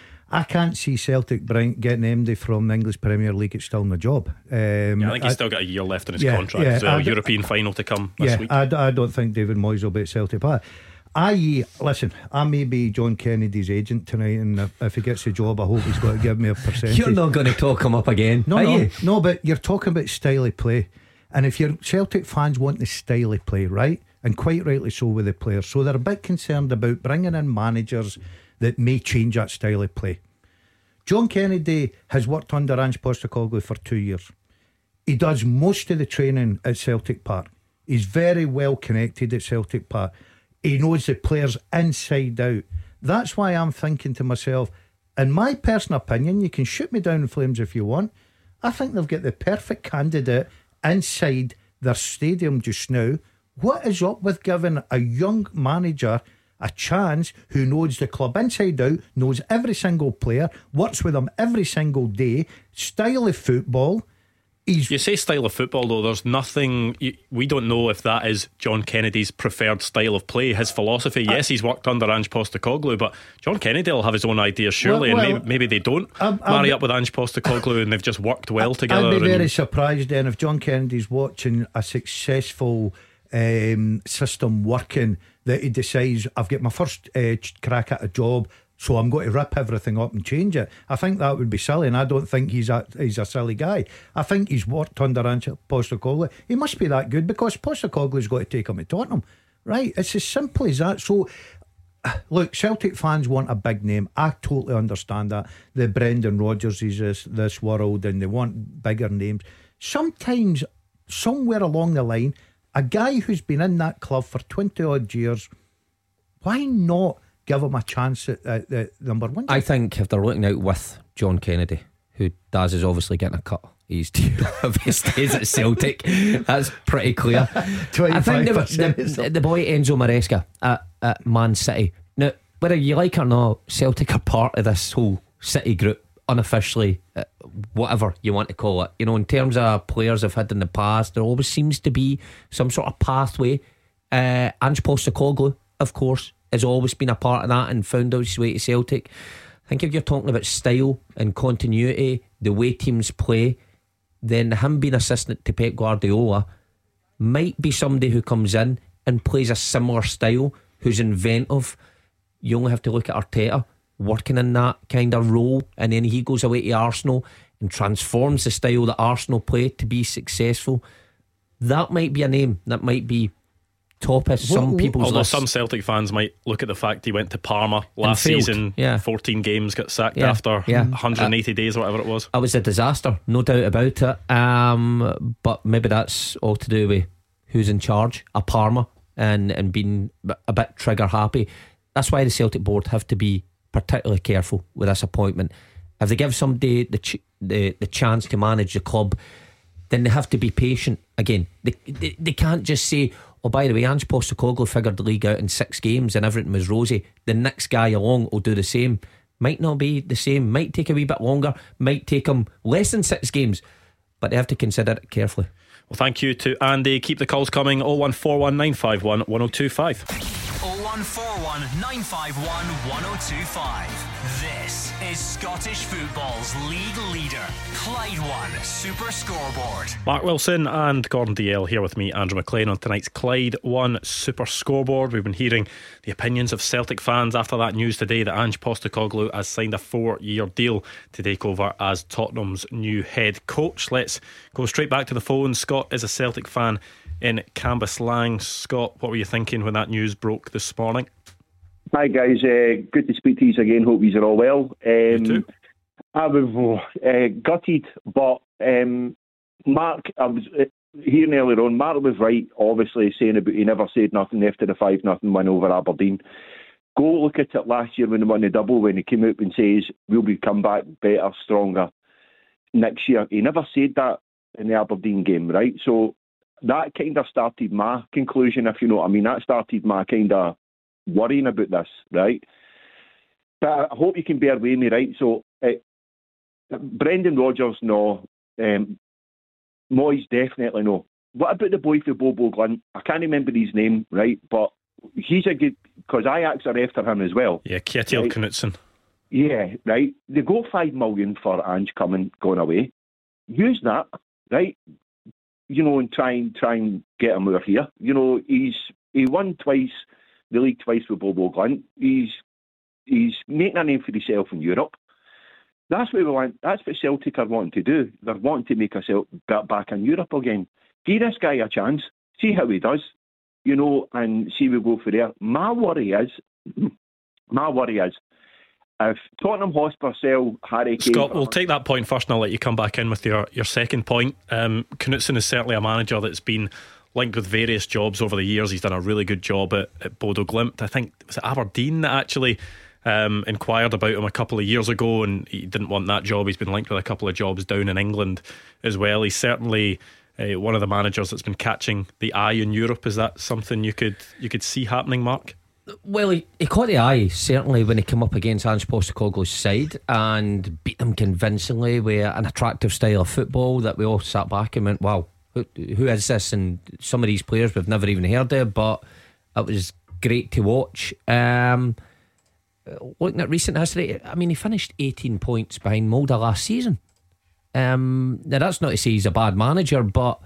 I can't see Celtic bring, getting M D from the English Premier League. It's still in the job. Um, Yeah, I think he's I, still got a year left in his yeah, contract yeah, as well. I d- European final to come this yeah, week. I, d- I don't think David Moyes will be at Celtic. But I, listen, I may be John Kennedy's agent tonight, and if, if he gets the job, I hope he's got to give me a percentage. You're not going to talk him up again, No, are no, you? no, but you're talking about style of play. And if your Celtic fans want the style of play, right, and quite rightly so with the players, so they're a bit concerned about bringing in managers that may change that style of play. John Kennedy has worked under Ange Postecoglou for two years. He does most of the training at Celtic Park. He's very well connected at Celtic Park. He knows the players inside out. That's why I'm thinking to myself, in my personal opinion, you can shoot me down in flames if you want, I think they've got the perfect candidate inside their stadium just now. What is up with giving a young manager a chance who knows the club inside out, knows every single player, works with them every single day, style of football? He's You say style of football, though. There's nothing. We don't know if that is John Kennedy's preferred style of play, his philosophy. Yes, he's worked under Ange Postecoglou, but John Kennedy will have his own ideas, surely. Well, well, and maybe, maybe they don't I'm, marry I'm, up with Ange Postecoglou and they've just worked well together. I'd be very and, surprised then if John Kennedy's watching a successful um, system working, that he decides, I've got my first uh, crack at a job, so I'm going to rip everything up and change it. I think that would be silly, and I don't think he's a, he's a silly guy. I think he's worked under Ange Postecoglou. He must be that good because Postecoglou's got to take him to Tottenham, right? It's as simple as that. So look, Celtic fans want a big name. I totally understand that. The Brendan Rodgers is this, this world, and they want bigger names. Sometimes, somewhere along the line, a guy who's been in that club for twenty odd years, why not give him a chance at, at the number one? I think if they're looking out with John Kennedy, who Daz is obviously getting a cut, he's if he stays at Celtic, that's pretty clear. I think the, the, the boy Enzo Maresca at, at Man City. Now, whether you like it or not, Celtic are part of this whole City group unofficially, uh, whatever you want to call it. You know, in terms of players I've had in the past, there always seems to be some sort of pathway. uh, Ange Postecoglou, of course, has always been a part of that and found his way to Celtic. I think if you're talking about style and continuity, the way teams play, then him being assistant to Pep Guardiola might be somebody who comes in and plays a similar style, who's inventive. You only have to look at Arteta working in that kind of role, and then he goes away to Arsenal and transforms the style that Arsenal play to be successful. That might be a name that might be top of some well, people's although lists. some Celtic fans might look at the fact he went to Parma last failed. season, yeah. fourteen games, got sacked yeah. after yeah. one hundred eighty uh, days or whatever it was. It was a disaster, no doubt about it. Um, but maybe that's all to do with who's in charge at Parma and, and being a bit trigger happy. That's why the Celtic board have to be particularly careful with this appointment. If they give somebody the ch- the, the chance to manage the club, then they have to be patient. Again, they, they, they can't just say, oh, by the way, Ange Postecoglou figured the league out in six games and everything was rosy. The next guy along will do the same. Might not be the same, might take a wee bit longer, might take them less than six games, but they have to consider it carefully. Well, thank you to Andy. Keep the calls coming. oh one four one nine five one one oh two five. oh one four one nine five one one oh two five. This is Scottish football's league leader, Clyde One Super Scoreboard. Mark Wilson and Gordon D L here with me, Andrew McLean, on tonight's Clyde One Super Scoreboard. We've been hearing the opinions of Celtic fans after that news today that Ange Postecoglou has signed a four-year deal to take over as Tottenham's new head coach. Let's go straight back to the phone. Scott is a Celtic fan in Cambuslang. Scott, what were you thinking when that news broke this morning? Hi guys, uh, good to speak to you again. Hope you are all well. Um, you too. I was uh, gutted, but um, Mark, I was uh, hearing earlier on, Mark was right, obviously, saying about he never said nothing after the five nothing win over Aberdeen. Go look at it last year when they won the double, when he came out and says, we'll be come back better, stronger next year. He never said that in the Aberdeen game, right? So that kind of started my conclusion, if you know what I mean. That started my kind of worrying about this, right? But I hope you can bear with me, right? So uh, Brendan Rodgers, no. um, Moyes, definitely no. What about the boy for Bobo Glunt? I can't remember his name, right? But he's a good, because Ajax are after him as well. Yeah, Kjetil right? Knutsen. Yeah, right. They go five million for Ange coming, going away. Use that, right? You know, and try and try and get him over here. You know, he's he won twice, the league twice with Bobo Glunt. He's he's making a name for himself in Europe. That's what we want. That's what Celtic are wanting to do. They're wanting to make ourselves back in Europe again. Give this guy a chance. See how he does. You know, and see we go for there. My worry is, my worry is, if Tottenham Hotspur sell Harry Kane... Scott, we'll take that point first and I'll let you come back in with your, your second point. um, Knutsen is certainly a manager that's been linked with various jobs over the years. He's done a really good job at, at Bodo Glimt. I think was it Aberdeen that actually um, inquired about him a couple of years ago, and he didn't want that job. He's been linked with a couple of jobs down in England as well. He's certainly uh, one of the managers that's been catching the eye in Europe. Is that something you could you could see happening, Mark? Well, he, he caught the eye certainly when he came up against Ange Postecoglou's side and beat them convincingly with an attractive style of football that we all sat back and went, wow, who, who is this? And some of these players we've never even heard of, but it was great to watch. Um, looking at recent history, I mean, he finished eighteen points behind Molde last season. Um, now that's not to say he's a bad manager, but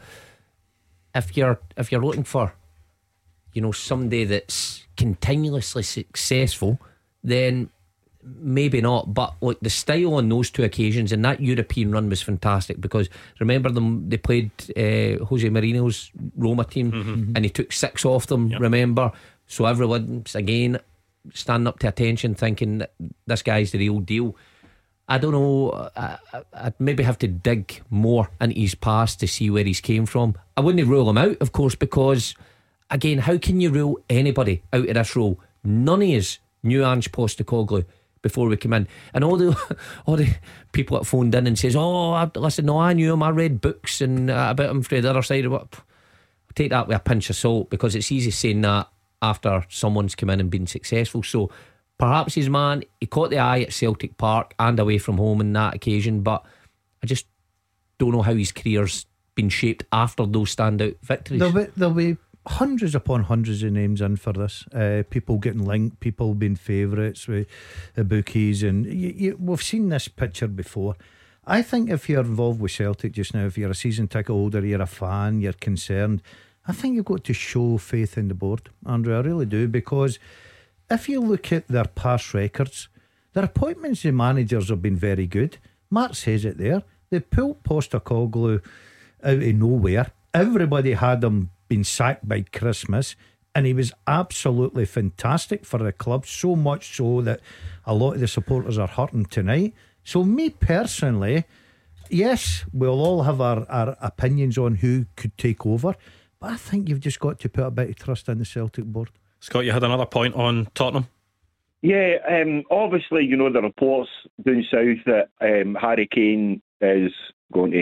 if you're if you're looking for, you know, somebody that's continuously successful, then maybe not. But like the style on those two occasions and that European run was fantastic, because remember them, they played uh, Jose Mourinho's Roma team, mm-hmm. and he took six off them. Yep. Remember, so everyone's again standing up to attention, thinking that this guy's the real deal. I don't know. I, I, I'd maybe have to dig more into his past to see where he's came from. I wouldn't rule him out, of course, because again, how can you rule anybody out of this role? None of us knew Ange Postecoglou before we came in, and all the all the people that phoned in and says, "Oh, I, listen, no, I knew him. I read books and uh, about him from the other side of it." Take that with a pinch of salt, because it's easy saying that after someone's come in and been successful. So perhaps his man, he caught the eye at Celtic Park and away from home on that occasion, but I just don't know how his career's been shaped after those standout victories. There'll be, there'll be hundreds upon hundreds of names in for this. Uh, people getting linked, people being favourites with the bookies, and you, you, we've seen this picture before. I think if you're involved with Celtic just now, if you're a season ticket holder, you're a fan, you're concerned, I think you've got to show faith in the board, Andrew. I really do, because if you look at their past records, their appointments as managers have been very good. Mark says it there. They pulled Postecoglou out of nowhere. Everybody had him been sacked by Christmas, and he was absolutely fantastic for the club, so much so that a lot of the supporters are hurting tonight. So me personally, yes, we'll all have our, our opinions on who could take over, but I think you've just got to put a bit of trust in the Celtic board. Scott, you had another point on Tottenham? Yeah, um, obviously, you know, the reports down south that um, Harry Kane is going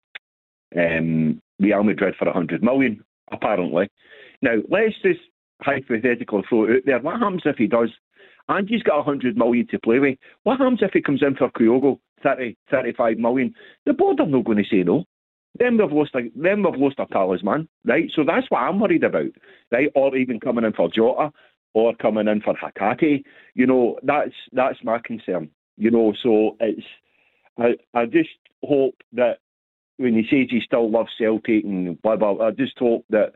to um, Real Madrid for one hundred million, apparently. Now, let's just hypothetically throw it out there. What happens if he does? And he's got one hundred million to play with. What happens if he comes in for Kyogo, thirty, thirty-five million? The board are not going to say no. Then we've lost a, then we've lost a talisman, right? So that's what I'm worried about, right? Or even coming in for Jota, or coming in for Hatate. You know, that's that's my concern. You know, so it's I I just hope that when he says he still loves Celtic and blah blah, I just hope that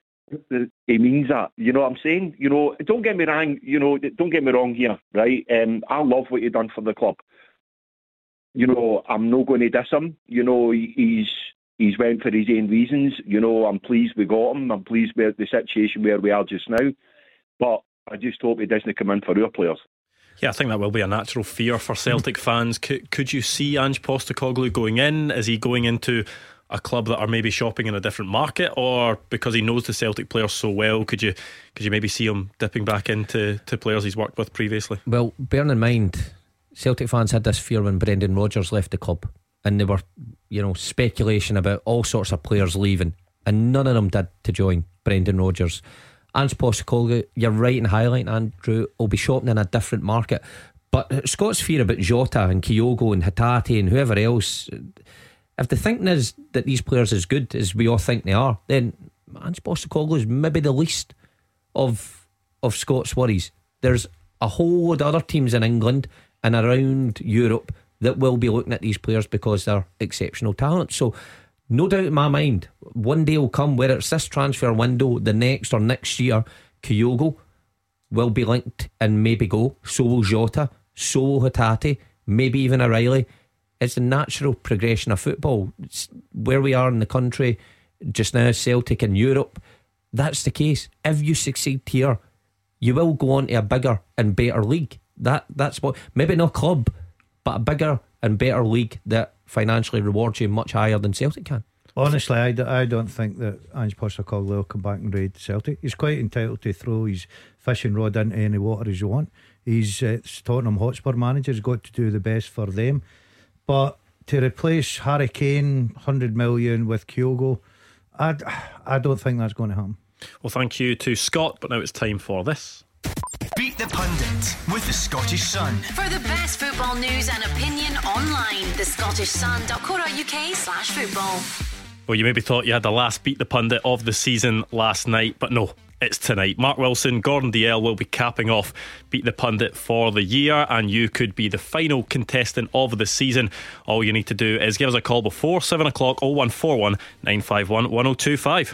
he means that. You know what I'm saying? You know, don't get me wrong. You know, don't get me wrong here, right? Um, I love what he's done for the club. You know, I'm not going to diss him. You know, he's he's went for his own reasons. You know, I'm pleased we got him. I'm pleased with the situation where we are just now. But I just hope he doesn't come in for our players. Yeah, I think that will be a natural fear for Celtic fans. Could, could you see Ange Postecoglou going in? Is he going into a club that are maybe shopping in a different market, or because he knows the Celtic players so well, could you could you maybe see him dipping back into to players he's worked with previously? Well, bearing in mind, Celtic fans had this fear when Brendan Rodgers left the club, and there were, you know, speculation about all sorts of players leaving, and none of them did to join Brendan Rodgers. Ange Postecoglou, you're right in highlighting, Andrew, will be shopping in a different market. But Scott's fear about Jota and Kyogo and Hatate and whoever else, if the thinking is that these players are as good as we all think they are, then Ange Postecoglou is maybe the least of of Scott's worries. There's a whole load of other teams in England and around Europe that will be looking at these players because they're exceptional talent. So no doubt in my mind, one day will come, whether it's this transfer window, the next or next year, Kyogo will be linked and maybe go. So will Jota, so will Hatate, maybe even O'Reilly. It's a natural progression of football. It's where we are in the country just now, Celtic in Europe, that's the case. If you succeed here, you will go on to a bigger and better league. That That's what, maybe not club, but a bigger and better league that financially rewards you much higher than Celtic can. Honestly, I, d- I don't think that Ange Postecoglou will come back and raid Celtic. He's quite entitled to throw his fishing rod into any water as you want. He's uh, Tottenham Hotspur manager. He's got to do the best for them. But to replace Harry Kane, one hundred million with Kyogo, I, I don't think that's going to happen. Well, thank you to Scott, but now it's time for this. Beat the Pundit with the Scottish Sun. For the best football news and opinion online, the scottish sun dot co dot uk slash football. Well, you maybe thought you had the last Beat the Pundit of the season last night, but no, it's tonight. Mark Wilson, Gordon Dalziel will be capping off Beat the Pundit for the year, and you could be the final contestant of the season. All you need to do is give us a call before seven o'clock, oh one four one, nine five one, one oh two five.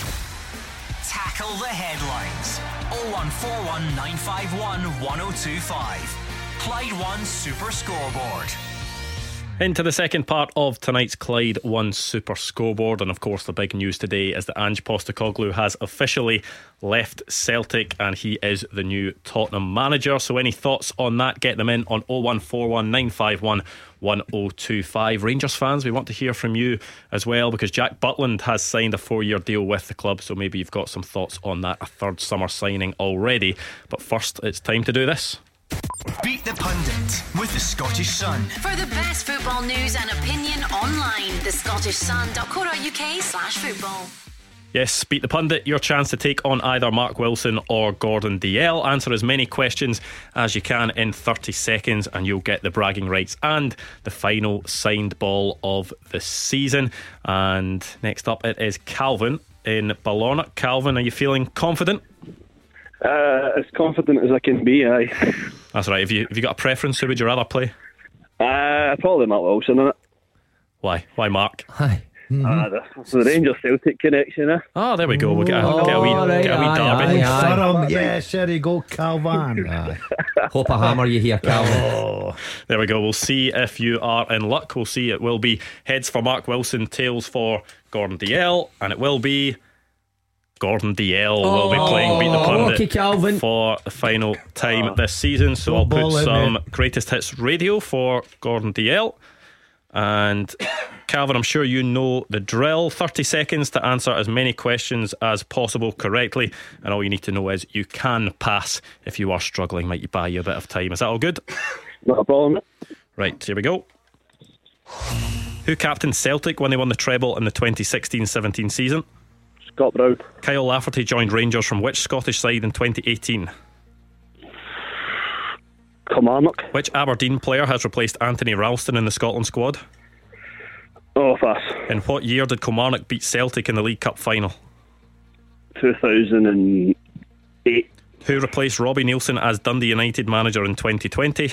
Tackle the headlines. oh one four one, nine five one, one oh two five. Clyde One Super Scoreboard. Into the second part of tonight's Clyde One Super Scoreboard, and of course the big news today is that Ange Postecoglou has officially left Celtic and he is the new Tottenham manager. So any thoughts on that, get them in on oh one four one, nine five one, one oh two five. Rangers fans, we want to hear from you as well, because Jack Butland has signed a four-year deal with the club, so maybe you've got some thoughts on that, a third summer signing already. But first it's time to do this. Beat the Pundit with the Scottish Sun. For the best football news and opinion online, the scottish sun dot co dot uk slash football. Yes, Beat the Pundit, your chance to take on either Mark Wilson or Gordon Dalziel. Answer as many questions as you can in thirty seconds and you'll get the bragging rights and the final signed ball of the season. And next up it is Calvin in Ballarnock. Calvin, are you feeling confident? Uh, as confident as I can be, aye. That's right. Have you, have you got a preference? Who would you rather play? Uh, probably Mark Wilson, innit? Why? Why Mark? Hi. Mm-hmm. Ah, the, the Rangers Celtic connection, eh? Oh, there we go. We'll get a, oh, get a wee, right, get a wee aye, derby. aye, aye. Durham, yes, there you go, Calvin. Aye. Hope I hammer you here, Calvin. Oh, there we go. We'll see if you are in luck. We'll see. It will be heads for Mark Wilson, tails for Gordon Dalziel, and it will be Gordon Dalziel oh, will be playing Beat the Pundit okay, Calvin. for the final time oh. this season. So I'll put some it, greatest hits radio for Gordon Dalziel. And Calvin, I'm sure you know the drill. thirty seconds to answer as many questions as possible correctly, and all you need to know is you can pass if you are struggling. Might you buy you a bit of time? Is that all good? Not a problem. Right, here we go. Who captained Celtic when they won the treble in the twenty sixteen seventeen season? Scott Brown. Kyle Lafferty joined Rangers from which Scottish side in twenty eighteen? Kilmarnock. Which Aberdeen player has replaced Anthony Ralston in the Scotland squad? Oh, pass. In what year did Kilmarnock beat Celtic in the League Cup final? two thousand eight. Who replaced Robbie Neilson as Dundee United manager in twenty twenty?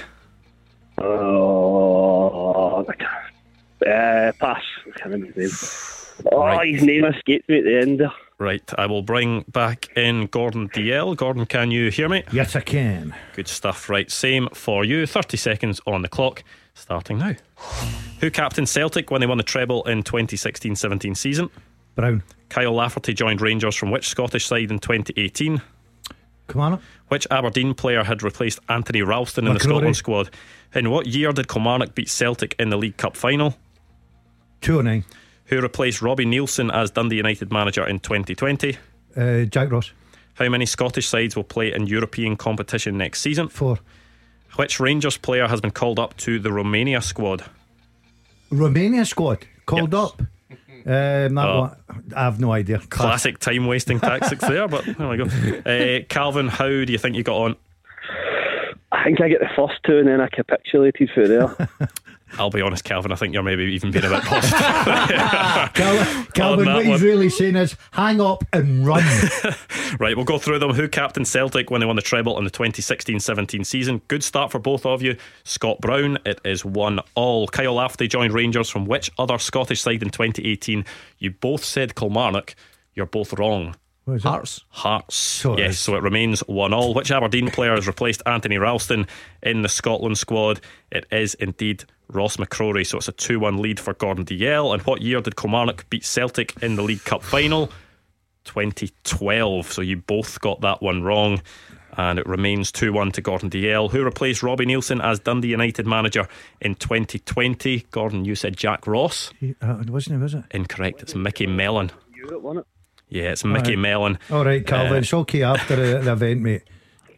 Oh, uh, pass. I can't remember his name. Oh, right. His name escaped me at the end there. Right, I will bring back in Gordon Dalziel. Gordon, can you hear me? Yes, I can. Good stuff. Right, same for you. thirty seconds on the clock, starting now. Who captained Celtic when they won the treble in twenty sixteen seventeen season? Brown. Kyle Lafferty joined Rangers from which Scottish side in twenty eighteen? Kilmarnock. Which Aberdeen player had replaced Anthony Ralston in McCrory. the Scotland squad? In what year did Kilmarnock beat Celtic in the League Cup final? two oh nine. Who replaced Robbie Neilson as Dundee United manager in twenty twenty? Uh, Jack Ross. How many Scottish sides will play in European competition next season? Four. Which Rangers player has been called up to the Romania squad? Romania squad? Called yes. up? Um, that uh, one, I have no idea. Classic time wasting tactics there, but there we go. Uh, Calvin, how do you think you got on? I think I get the first two and then I capitulated for there. I'll be honest, Calvin, I think you're maybe even being a bit positive. Calvin, Calvin what he's really saying is hang up and run. Right, we'll go through them. Who captained Celtic when they won the treble in the twenty sixteen seventeen season? Good start for both of you. Scott Brown. It is one all. Kyle Lafferty joined Rangers from which other Scottish side in twenty eighteen? You both said Kilmarnock. You're both wrong. Hearts. Hearts. So yes, so it remains one all. Which Aberdeen player has replaced Anthony Ralston in the Scotland squad? It is indeed Ross McCrory. So it's a two one lead for Gordon Dalziel. And what year did Kilmarnock beat Celtic in the League Cup final? twenty twelve. So you both got that one wrong. And it remains two one to Gordon Dalziel. Who replaced Robbie Neilson as Dundee United manager in twenty twenty? Gordon, you said Jack Ross. He, uh, wasn't it, was it? Incorrect. It's Mickey Mellon. You won it. Yeah, it's Mickey right. Mellon. All right, Calvin, uh, it's okay after the, the event, mate.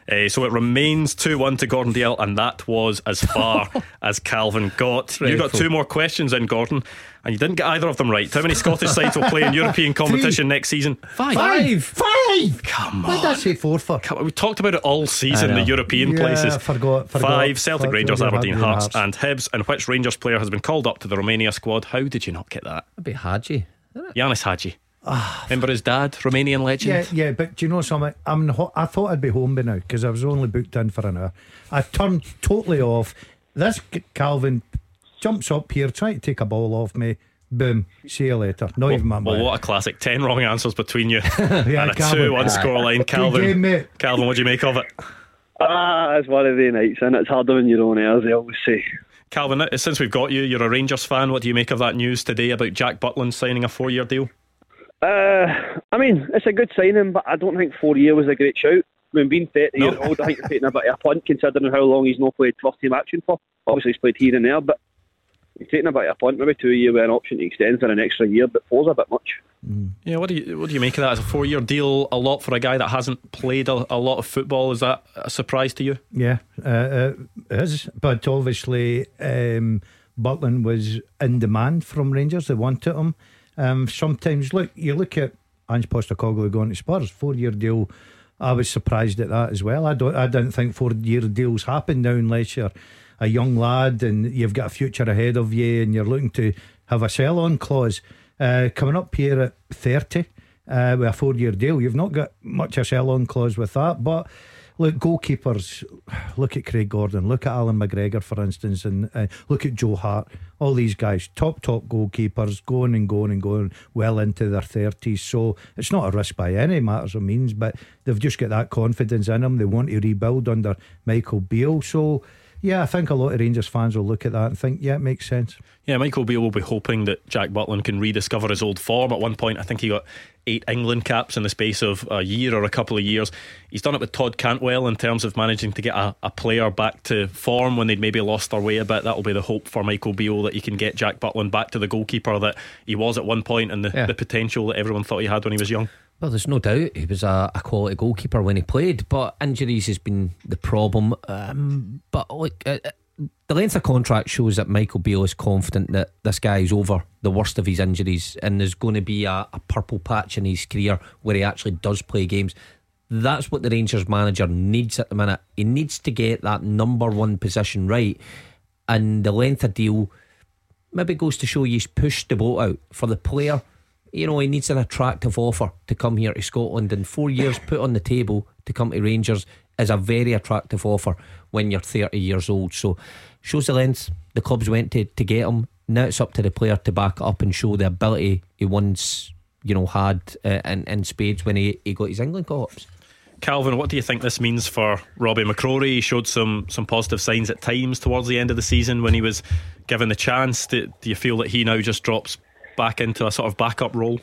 Uh, so it remains two one to Gordon Dalziel, and that was as far as Calvin got. You got two more questions in, Gordon, and you didn't get either of them right. How many Scottish sides will play in European competition Three. next season? Five. Five. Five. Come on. What did I say four for? Come on. We talked about it all season, the European yeah, places. I forgot, forgot. Five: Celtic, Forgot, Rangers, forgot, Aberdeen, Aberdeen, Hearts, Hearts. and Hibs. And which Rangers player has been called up to the Romania squad? How did you not get that? That'd be Hadji. Yanis Hadji. Remember his dad, Romanian legend? Yeah, yeah, but do you know something? I'm ho- I thought I'd be home by now because I was only booked in for an hour. I turned totally off. This C- Calvin jumps up here, trying to take a ball off me. Boom. See you later. Not well, even my well, man. what a classic. Ten wrong answers between you. Yeah, and a Calvin. two one scoreline. Good Calvin, game, mate. Calvin, what do you make of it? Ah, it's one of the nights, and it's harder when you're on air, as they always say. Calvin, since we've got you, you're a Rangers fan. What do you make of that news today about Jack Butland signing a four-year deal? Uh, I mean, it's a good signing, but I don't think four years was a great shout. I mean, being thirty No. years old, I think you're taking a bit of a punt considering how long he's not played first team action for. Obviously, he's played here and there, but he's taking a bit of a punt. Maybe two year with an option to extend for an extra year, but four's a bit much. Mm. Yeah, what do you what do you make of that? As a four-year deal, a lot for a guy that hasn't played a, a lot of football. Is that a surprise to you? Yeah, uh, uh, it is. But obviously, um, Butland was in demand from Rangers. They wanted him. Um, sometimes, look, you look at Ange Postecoglou going to Spurs, four-year deal. I was surprised at that as well. I don't. I didn't think four-year deals happen now unless you're a young lad and you've got a future ahead of you and you're looking to have a sell-on clause. Uh, coming up here at thirty uh, with a four-year deal, you've not got much a sell-on clause with that. But look, goalkeepers, look at Craig Gordon, look at Alan McGregor, for instance, and uh, look at Joe Hart. All these guys, top, top goalkeepers, going and going and going well into their thirties. So it's not a risk by any matters or means, but they've just got that confidence in them. They want to rebuild under Michael Beale. So yeah, I think a lot of Rangers fans will look at that and think, yeah, it makes sense. Yeah, Michael Beale will be hoping that Jack Butland can rediscover his old form. At one point, I think he got eight England caps in the space of a year or a couple of years. He's done it with Todd Cantwell in terms of managing to get a, a player back to form when they'd maybe lost their way a bit. That'll be the hope for Michael Beale, that he can get Jack Butland back to the goalkeeper that he was at one point, and the, Yeah. the potential that everyone thought he had when he was young. Well, there's no doubt he was a, a quality goalkeeper when he played, but injuries has been the problem. Um, but look, uh, the length of contract shows that Michael Beale is confident that this guy is over the worst of his injuries and there's going to be a, a purple patch in his career where he actually does play games. That's what the Rangers manager needs at the minute. He needs to get that number one position right, and the length of deal maybe goes to show he's pushed the boat out for the player. You know, he needs an attractive offer to come here to Scotland, and four years put on the table to come to Rangers is a very attractive offer when you're thirty years old. So shows the length the clubs went to to get him. Now it's up to the player to back it up and show the ability he once, you know, had uh, in, in spades when he, he got his England call-ups. Calvin, what do you think this means for Robbie McCrory? He showed some some positive signs at times towards the end of the season when he was given the chance. Do, do you feel that he now just drops back into a sort of backup role?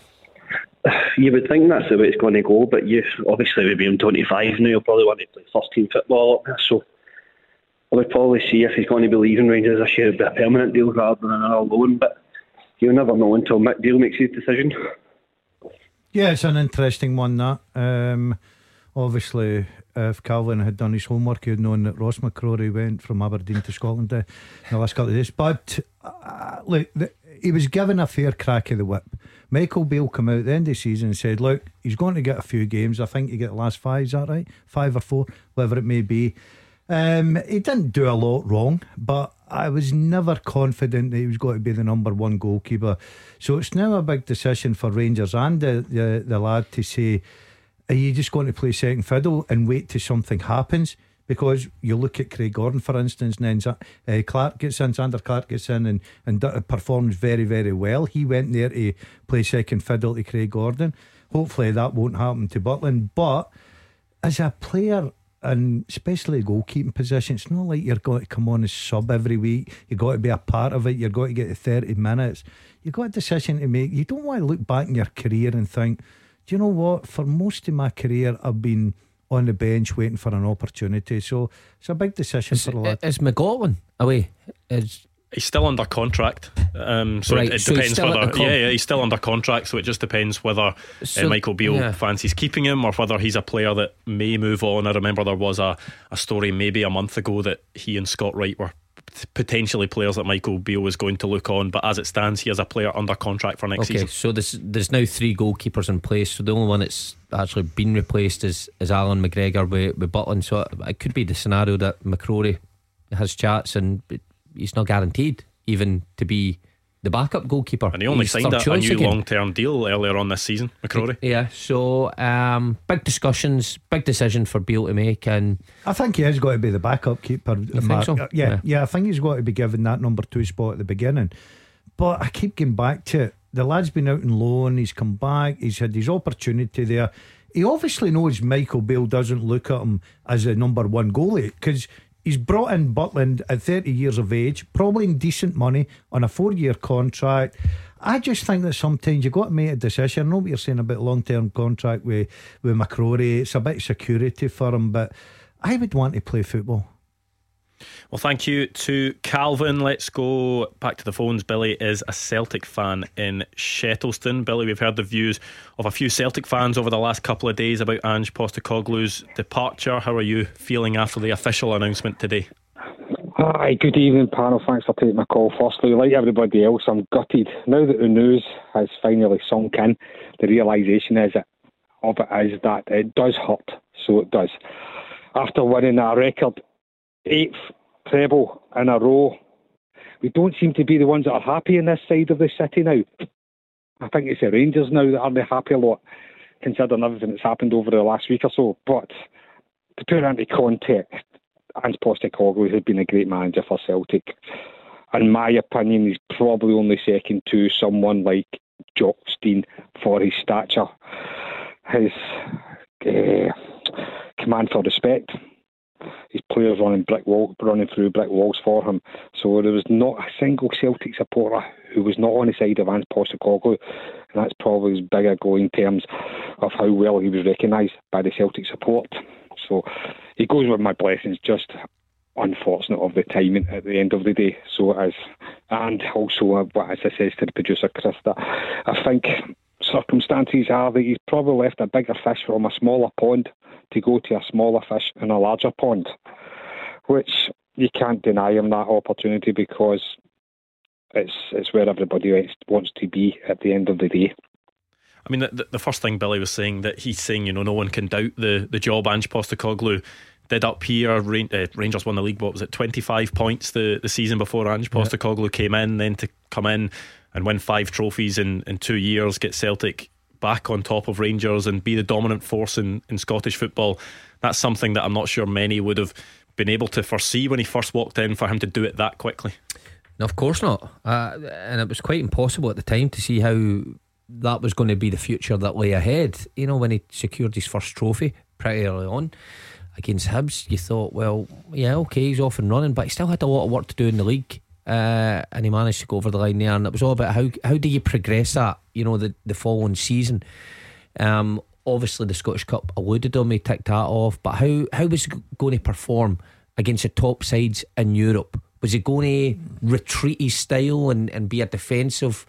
You would think that's the way it's going to go, but you obviously with being twenty-five now, he'll probably want to play first team football. So I would probably see if he's going to be leaving Rangers this year, it'd be a permanent deal rather than another loan. But you'll never know until Mick Beale makes his decision. Yeah, it's an interesting one, that. Um, obviously, if Calvin had done his homework, he'd known that Ross McCrory went from Aberdeen to Scotland uh, in the last couple of days. But uh, look, the, he was given a fair crack of the whip. Michael Beale came out at the end of the season and said, look, he's going to get a few games. I think he get the last five, is that right? Five or four, whatever it may be. Um, he didn't do a lot wrong, but I was never confident that he was going to be the number one goalkeeper. So it's now a big decision for Rangers and the, the, the lad to say, are you just going to play second fiddle and wait till something happens? Because you look at Craig Gordon, for instance, and then uh, Clark gets in, Zander Clark gets in and, and d- performs very, very well. He went there to play second fiddle to Craig Gordon. Hopefully that won't happen to Butland. But as a player, and especially goalkeeping position, it's not like you're going to come on as sub every week. You've got to be a part of it. You've got to get the thirty minutes. You've got a decision to make. You don't want to look back in your career and think, do you know what? For most of my career, I've been on the bench waiting for an opportunity. So it's a big decision is, for a lad. Is McGowan away? Is He's still under contract, um, so Right, it, it so he's depends still at whether. the club. Yeah, yeah, he's still under contract, so it just depends whether So- uh, Michael Beale yeah. fancies keeping him or whether he's a player that may move on. I remember there was a, a story maybe a month ago that he and Scott Wright were potentially players that Michael Beale was going to look on, but as it stands, he has a player under contract for next Okay, season. so there's there's now three goalkeepers in place. So the only one that's actually been replaced is is Alan McGregor with, with Butland. So it, it could be the scenario that McCrory has chats and he's not guaranteed even to be the backup goalkeeper. And he only He's signed third a, a choice new again. long-term deal earlier on this season, McCrory. Yeah, so um, big discussions, big decision for Beale to make, and I think he has got to be the backup keeper. You think Mark. so? Uh, yeah, Yeah. yeah, I think he's got to be given that number two spot at the beginning. But I keep getting back to it. The lad's been out on loan, he's come back, he's had his opportunity there. He obviously knows Michael Beale doesn't look at him as a number one goalie, because he's brought in Butland at thirty years of age, probably in decent money on a four year contract. I just think that sometimes you've got to make a decision. I know what you're saying about long term contract with, with McCrory. It's a bit of security for him, but I would want to play football. Well, thank you to Calvin. Let's go back to the phones. Billy is a Celtic fan in Shettleston. Billy, we've heard the views of a few Celtic fans over the last couple of days about Ange Postecoglou's departure. How are you feeling after the official announcement today? Hi, good evening, panel. Thanks for taking my call. Firstly, like everybody else, I'm gutted. Now that the news has finally sunk in, the realisation is it, of it is that it does hurt. So it does. After winning a record eighth treble in a row, we don't seem to be the ones that are happy in this side of the city now. I think it's the Rangers now that are the happy lot, considering everything that's happened over the last week or so. But to put it into context, Ange Postecoglou has been a great manager for Celtic. In my opinion, he's probably only second to someone like Jock Stein for his stature, his uh, command for respect. His players running brick wall, running through brick walls for him. So there was not a single Celtic supporter who was not on the side of Ange Postecoglou, and that's probably his bigger goal in terms of how well he was recognised by the Celtic support. So he goes with my blessings. Just unfortunate of the timing at the end of the day. So it is, and also what as I says to the producer Krista, I think circumstances are that he's probably left a bigger fish from a smaller pond to go to a smaller fish in a larger pond, which you can't deny him that opportunity because it's it's where everybody wants to be at the end of the day. I mean, the, the first thing Billy was saying, that he's saying, you know, no one can doubt the, the job Ange Postecoglou did up here. Rain, uh, Rangers won the league, what was it, twenty-five points the, the season before Ange Postecoglou yeah. came in, then to come in and win five trophies in, in two years, get Celtic back on top of Rangers and be the dominant force in, in Scottish football. That's something that I'm not sure many would have been able to foresee when he first walked in, for him to do it that quickly. No, of course not. Uh, and it was quite impossible at the time to see how that was going to be the future that lay ahead. You know, when he secured his first trophy pretty early on against Hibs, you thought, well, yeah, okay, he's off and running, but he still had a lot of work to do in the league. Uh, and he managed to go over the line there, and it was all about how how do you progress that, you know, the, the following season. Um, obviously the Scottish Cup alluded on, he ticked that off, but how, how was he going to perform against the top sides in Europe? Was he going to retreat his style and, and be a defensive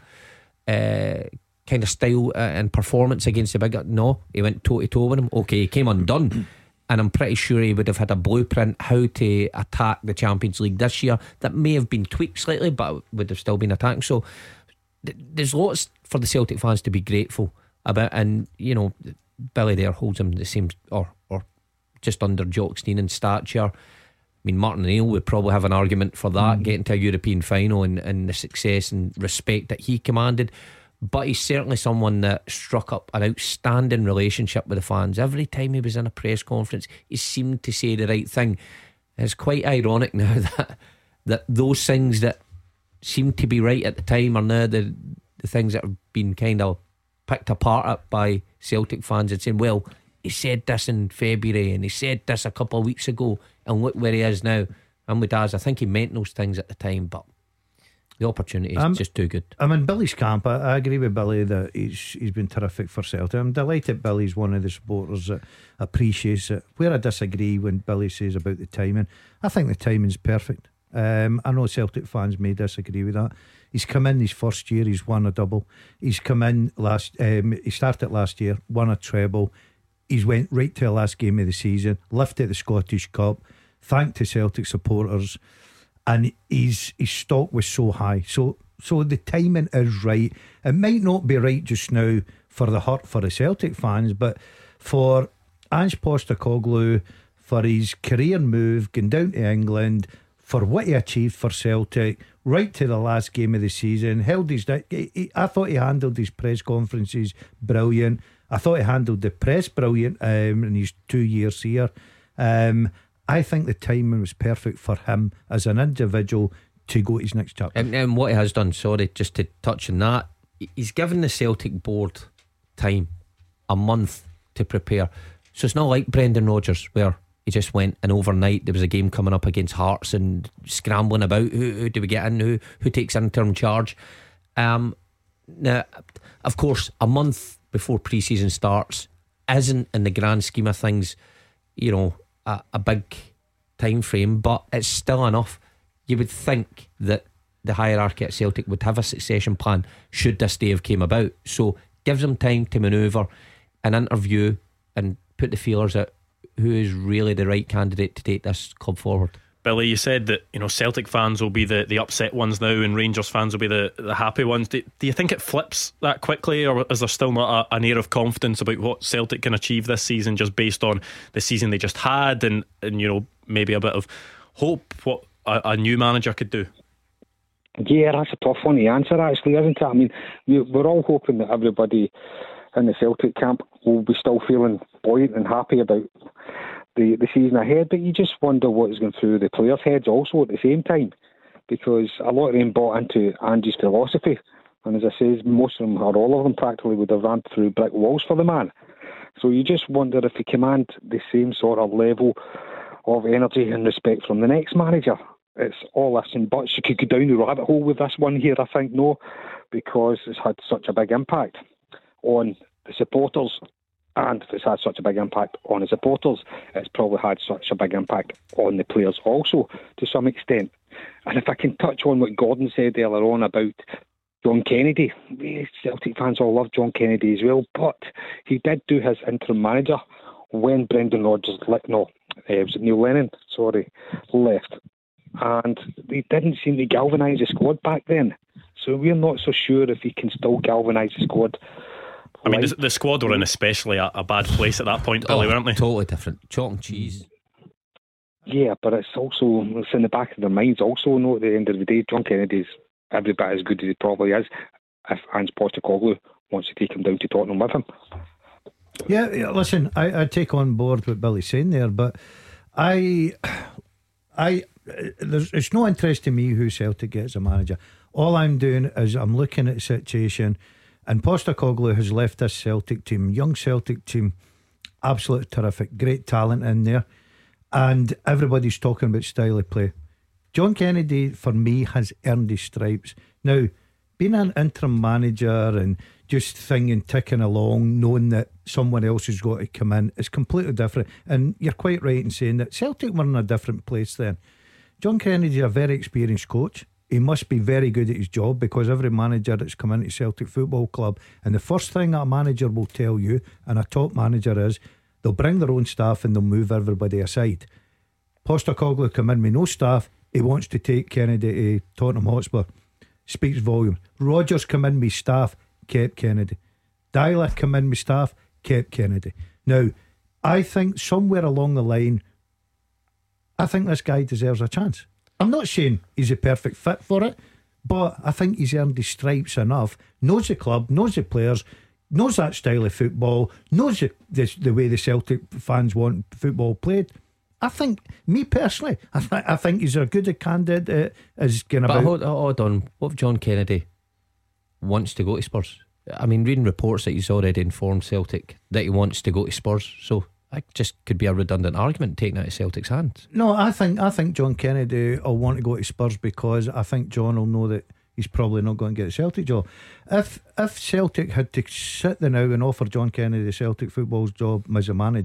uh, kind of style uh, and performance against the bigger? No, he went toe to toe with him. Okay, he came undone. And I'm pretty sure he would have had a blueprint how to attack the Champions League this year that may have been tweaked slightly, but would have still been attacked. So th- there's lots for the Celtic fans to be grateful about. And you know, Billy there holds him the same, or or just under Jock Stein in stature. I mean, Martin O'Neill would probably have an argument for that, mm. getting to a European final and, and the success and respect that he commanded. But he's certainly someone that struck up an outstanding relationship with the fans. Every time he was in a press conference, he seemed to say the right thing. It's quite ironic now that that those things that seemed to be right at the time are now the, the things that have been kind of picked apart at by Celtic fans and saying, well, he said this in February and he said this a couple of weeks ago, and look where he is now. And with us, I think he meant those things at the time, but the opportunity is um, just too good. I'm in Billy's camp. I, I agree with Billy that he's he's been terrific for Celtic. I'm delighted Billy's one of the supporters that appreciates it. Where I disagree when Billy says about the timing, I think the timing's perfect. Um, I know Celtic fans may disagree with that. He's come in his first year, he's won a double. He's come in last, um, he started last year, won a treble. He's went right to the last game of the season, lifted the Scottish Cup, thanked the Celtic supporters, and his his stock was so high. So so the timing is right. It might not be right just now for the hurt for the Celtic fans, but for Ange Postecoglou, for his career move, going down to England, for what he achieved for Celtic, right to the last game of the season, held his. I thought he handled his press conferences brilliant. I thought he handled the press brilliant um, in his two years here. Um, I think the timing was perfect for him as an individual to go to his next chapter. And, and what he has done, sorry, just to touch on that, he's given the Celtic board time, a month to prepare. So it's not like Brendan Rodgers where he just went and overnight there was a game coming up against Hearts and scrambling about who, who do we get in, who who takes interim charge. Um, now, of course, a month before pre-season starts isn't, in the grand scheme of things, you know, a, a big time frame, but it's still enough. You would think that the hierarchy at Celtic would have a succession plan should this day have came about. So gives them time to manoeuvre and interview and put the feelers out who is really the right candidate to take this club forward. Billy, you said that, you know, Celtic fans will be the, the upset ones now and Rangers fans will be the, the happy ones. Do, do you think it flips that quickly, or is there still not a, an air of confidence about what Celtic can achieve this season just based on the season they just had and, and you know, maybe a bit of hope what a, a new manager could do? Yeah, that's a tough one to answer, actually, isn't it? I mean, we're all hoping that everybody in the Celtic camp will be still feeling buoyant and happy about the, the season ahead, but you just wonder what is going through the players' heads also at the same time, because a lot of them bought into Ange's philosophy, and as I say, most of them, or all of them practically, would have ran through brick walls for the man. So you just wonder if he command the same sort of level of energy and respect from the next manager. It's all ifs and buts. You could go down the rabbit hole with this one here, I think, no, because it's had such a big impact on the supporters. And if it's had such a big impact on the supporters, it's probably had such a big impact on the players also, to some extent. And if I can touch on what Gordon said earlier on about John Kennedy, we Celtic fans all love John Kennedy as well, but he did do his interim manager when Brendan Rodgers, no, it was Neil Lennon, sorry, left. And he didn't seem to galvanise the squad back then. So we're not so sure if he can still galvanise the squad. I mean, the, the squad were in especially a, a bad place at that point, Billy, oh, weren't they? Totally different. Chalk and cheese. Yeah, but it's also, it's in the back of their minds also, no, at the end of the day, John Kennedy's every bit as good as he probably is if Ange Postecoglou wants to take him down to Tottenham with him. Yeah, yeah, listen, I, I take on board what Billy's saying there, but I, I, there's, it's no interest to me who Celtic gets a manager. All I'm doing is I'm looking at the situation. And Postecoglou has left this Celtic team, young Celtic team, absolutely terrific, great talent in there, and everybody's talking about style of play. John Kennedy, for me, has earned his stripes. Now, being an interim manager and just thinking, ticking along, knowing that someone else has got to come in, is completely different. And you're quite right in saying that Celtic were in a different place then. John Kennedy is a very experienced coach. He must be very good at his job, because every manager that's come into Celtic Football Club, and the first thing that a manager will tell you, and a top manager, is they'll bring their own staff and they'll move everybody aside. Postecoglou come in with no staff. He wants to take Kennedy to Tottenham Hotspur. Speaks volume. Rodgers come in with staff, kept Kennedy. Dyla come in with staff, kept Kennedy. Now, I think somewhere along the line, I think this guy deserves a chance. I'm not saying he's a perfect fit for it, but I think he's earned his stripes enough. Knows the club, knows the players, knows that style of football, knows the, the, the way the Celtic fans want football played. I think, me personally, I, th- I think he's a good candidate uh, as going But about. hold, hold on, what if John Kennedy wants to go to Spurs? I mean, reading reports that he's already informed Celtic that he wants to go to Spurs, so that just could be a redundant argument taken out of Celtic's hands. No, I think I think John Kennedy will want to go to Spurs, because I think John will know that he's probably not going to get a Celtic job. If if Celtic had to sit there now and offer John Kennedy the Celtic football's job as a manager,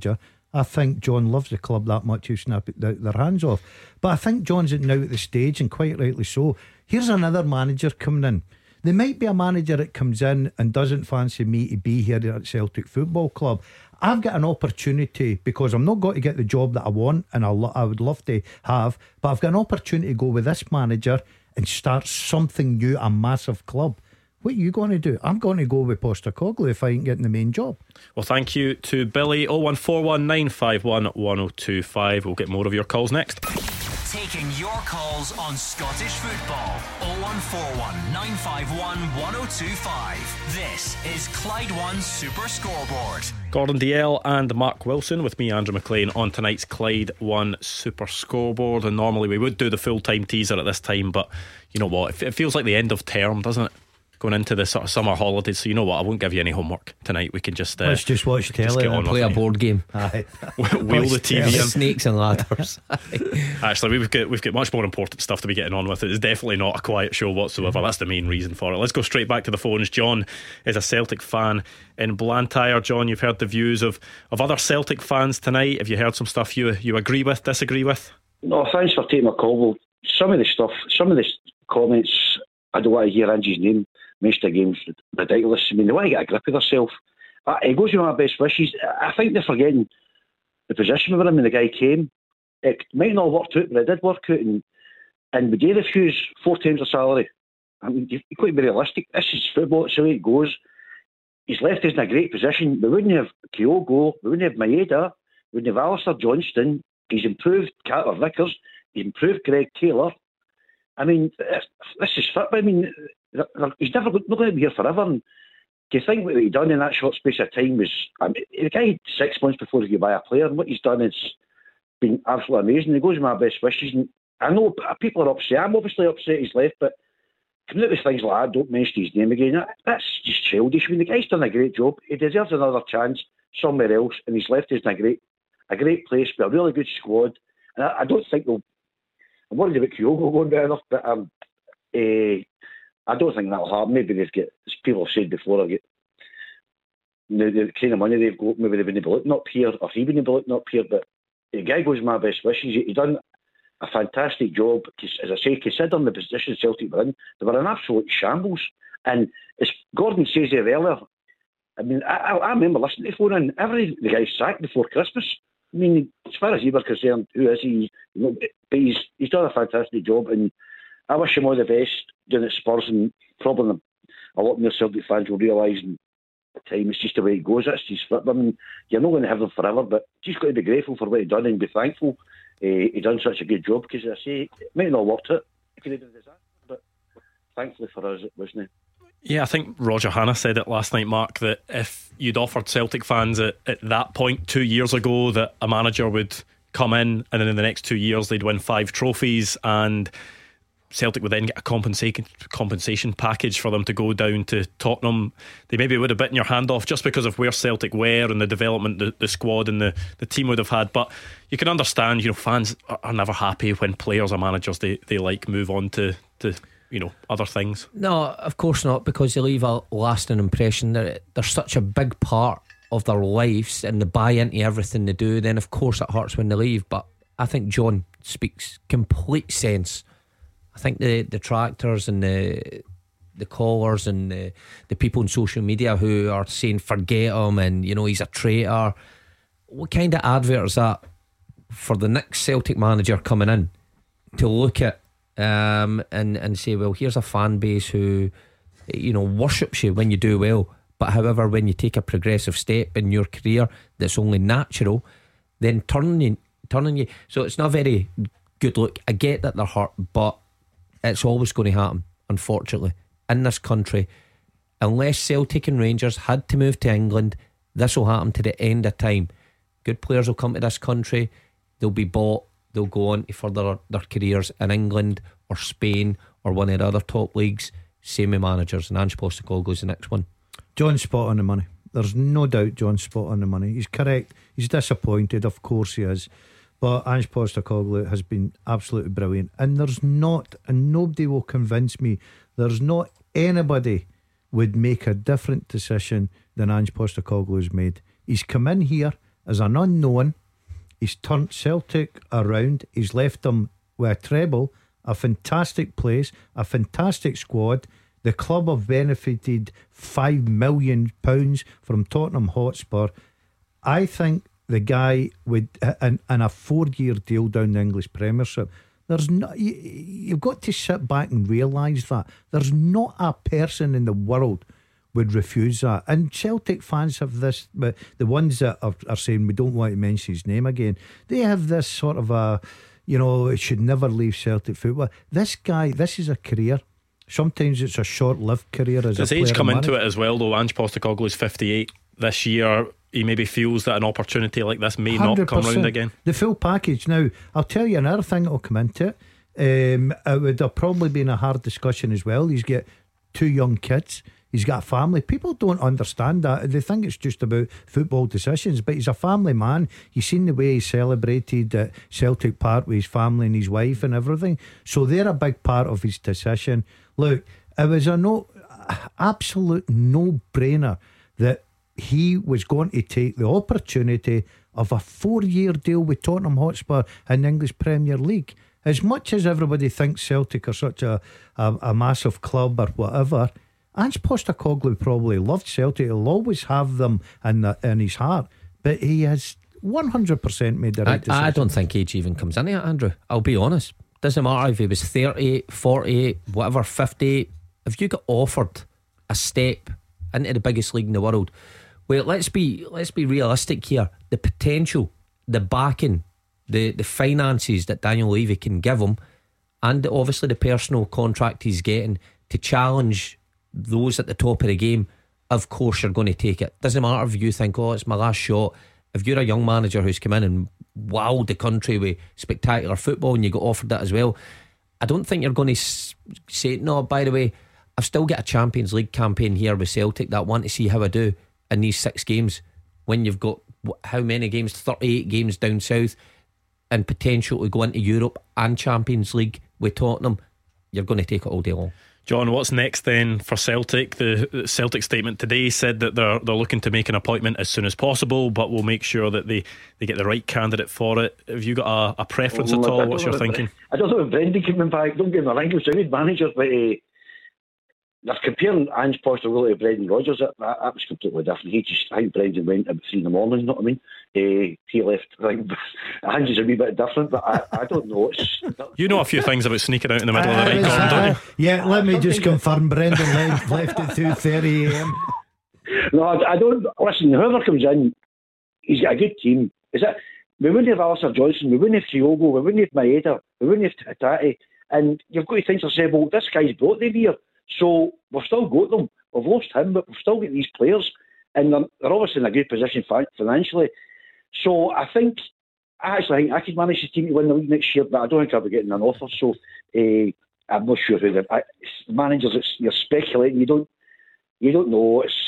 I think John loves the club that much he'll snap it, their, their hands off. But I think John's now at the stage, and quite rightly so. Here's another manager coming in. There might be a manager that comes in and doesn't fancy me to be here at Celtic Football Club. I've got an opportunity, because I'm not going to get the job that I want and I, lo- I would love to have, but I've got an opportunity to go with this manager and start something new, a massive club. What are you going to do? I'm going to go with Postecoglou if I ain't getting the main job. Well, thank you to Billy. oh one four one nine five one one oh two five. We'll get more of your calls next. Taking your calls on Scottish football. oh one four one nine five one one oh two five. This is Clyde One Super Scoreboard. Gordon Dalziel and Mark Wilson with me, Andrew McLean, on tonight's Clyde One Super Scoreboard. And normally we would do the full-time teaser at this time, but you know what, it feels like the end of term, doesn't it? Going into the sort of summer holidays. So you know what, I won't give you any homework tonight. We can just uh, let's just watch telly and play a board game. Aye. Wheel the T V in. Snakes and ladders. Actually, we've got we've got much more important stuff to be getting on with. It's definitely not a quiet show whatsoever. That's the main reason for it. Let's go straight back to the phones. John is a Celtic fan in Blantyre. John, you've heard the views of, of other Celtic fans tonight. Have you heard some stuff you you agree with, disagree with? No, thanks for taking my call. Well, some of the stuff, some of the comments, I don't want to hear Angie's name most of the game's ridiculous. I mean, they want to get a grip of themselves. Uh, it goes with my best wishes. I think they're forgetting the position we were in when the guy came. It might not have worked out, but it did work out. And, and we gave the Hughes four times the salary. I mean, you've got to be realistic. This is football, it's the way it goes. He's left us in a great position. We wouldn't have Kyogo, we wouldn't have Maeda, we wouldn't have Alistair Johnston. He's improved Carter Vickers, he's improved Greg Taylor. I mean, this is fit. I mean, he's never not going to be here forever. And do you think what he done in that short space of time was? I mean, the guy had six months before he could buy a player, and what he's done has been absolutely amazing. He goes with my best wishes. And I know people are upset. I'm obviously upset he's left, but coming out with things like that, don't mention his name again. That, that's just childish. I mean, the guy's done a great job. He deserves another chance somewhere else, and he's left us in a great, a great place with a really good squad. And I, I don't think they'll. I'm worried about Kyogo going there enough, but um, uh, I don't think that'll happen. Maybe they've got, as people have said before, they'll get the, the kind of money they've got. Maybe they wouldn't be looking up here, or he wouldn't be looking up here. But the guy goes my best wishes. He, he done a fantastic job. As I say, considering the position Celtic were in, they were in absolute shambles. And as Gordon says there earlier, I mean, I, I remember listening to the phone in. Every the guy sacked before Christmas. I mean, as far as he was concerned, who is he? You know, but he's he's done a fantastic job, and I wish him all the best doing at Spurs. And probably a lot more Celtic fans will realise in time it's just the way it goes. That's just. I mean, you're not going to have them forever, but just got to be grateful for what he done and be thankful. Uh, he done such a good job, because I say it might not have worked out. It could have been a disaster, but thankfully for us, it wasn't. Yeah, I think Roger Hanna said it last night, Mark, that if you'd offered Celtic fans at, at that point two years ago that a manager would come in and then in the next two years they'd win five trophies and Celtic would then get a compensation compensation package for them to go down to Tottenham, they maybe would have bitten your hand off just because of where Celtic were and the development the, the squad and the, the team would have had. But you can understand, you know, fans are, are never happy when players or managers they, they like move on to, to you know, other things. No, of course not, because they leave a lasting impression. They're, they're such a big part of their lives and they buy into everything they do. Then of course it hurts when they leave. But I think John speaks complete sense. I think the detractors and the the callers and the, the people on social media who are saying forget him and, you know, he's a traitor, what kind of advert is that for the next Celtic manager coming in to look at Um, and, and say, well, here's a fan base who, you know, worships you when you do well, but however when you take a progressive step in your career that's only natural, then turning you, turning you. So it's not a very good look. I get that they're hurt, but it's always going to happen, unfortunately, in this country. Unless Celtic and Rangers had to move to England, this will happen to the end of time. Good players will come to this country, they'll be bought, they'll go on to further their careers in England or Spain or one of the other top leagues. Same with managers, and Ange Postecoglou is the next one. John's spot on the money. There's no doubt John's spot on the money. He's correct. He's disappointed, of course he is, but Ange Postecoglou has been absolutely brilliant. And there's not, and nobody will convince me, there's not anybody would make a different decision than Ange Postecoglou has made. He's come in here as an unknown. He's turned Celtic around. He's left them with a treble, a fantastic place, a fantastic squad. The club have benefited five million pounds from Tottenham Hotspur. I think the guy with and, and a four-year deal down the English Premiership. There's no, you, you've got to sit back and realise that there's not a person in the world would refuse that. And Celtic fans have this, but the ones that are, are saying we don't want to mention his name again, they have this sort of a, you know, it should never leave Celtic football. This guy, this is a career. Sometimes it's a short-lived career as Does a age player come and into manager. it as well though? Ange Postecoglou is fifty-eight this year. He maybe feels that an opportunity like this may not come round again. The full package. Now, I'll tell you another thing that will come into it. Um, it would have probably been a hard discussion as well. He's got two young kids. He's got a family. People don't understand that. They think it's just about football decisions, but he's a family man. You've seen the way he celebrated at Celtic Park with his family and his wife and everything. So they're a big part of his decision. Look, it was a no, absolute no-brainer that he was going to take the opportunity of a four-year deal with Tottenham Hotspur in the English Premier League. As much as everybody thinks Celtic are such a, a, a massive club or whatever, Ange Postecoglou probably loved Celtic. He'll always have them in, the, in his heart, but he has one hundred percent made the right I, decision. I don't think age even comes into it, Andrew. I'll be honest. Doesn't matter if he was thirty-eight, forty-eight, whatever, fifty-eight. If you got offered a step into the biggest league in the world, well, let's be let's be realistic here. The potential, the backing, the the finances that Daniel Levy can give him, and obviously the personal contract he's getting to challenge those at the top of the game, of course you're going to take it. Doesn't matter if you think, oh, it's my last shot. If you're a young manager who's come in and wowed the country with spectacular football and you got offered that as well, I don't think you're going to say, no, by the way, I've still got a Champions League campaign here with Celtic that I want to see how I do in these six games, when you've got how many games, thirty-eight games down south, and potential to go into Europe and Champions League with Tottenham. You're going to take it all day long. John, what's next then for Celtic? The Celtic statement today said that they're they're looking to make an appointment as soon as possible, but we'll make sure that they, they get the right candidate for it. Have you got a, a preference Well, at all? I What's don't your know if- thinking? I don't know if Brendan coming back. Don't get me wrong, he's a good manager, but uh, they're comparing Ange Postecoglou to Brendan Rodgers. That, that, that was completely different. He just, I think Brendan went at three in the morning. You know what I mean? Uh, he left. I think Ange is a wee bit different, but I, I don't know. It's, You know a few things about sneaking out in the middle of the Uh, night, Gordon, don't you? Yeah, let me just confirm Brendan left, left at two thirty a m. No, I, I don't. Listen, whoever comes in, he's got a good team. Is it? We wouldn't have Alistair Johnson, we wouldn't have Kyogo, we wouldn't have Maeda, we wouldn't have Tati. And you've got to think to yourself, well, this guy's brought them here, so we've still got them. We've lost him, but we've still got these players, and they're, they're obviously in a good position financially. So I think, I actually think I could manage the team to win the league next year, but I don't think I'll be getting an offer. So uh, I'm not sure who the managers. It's, you're speculating. You don't. You don't know. It's.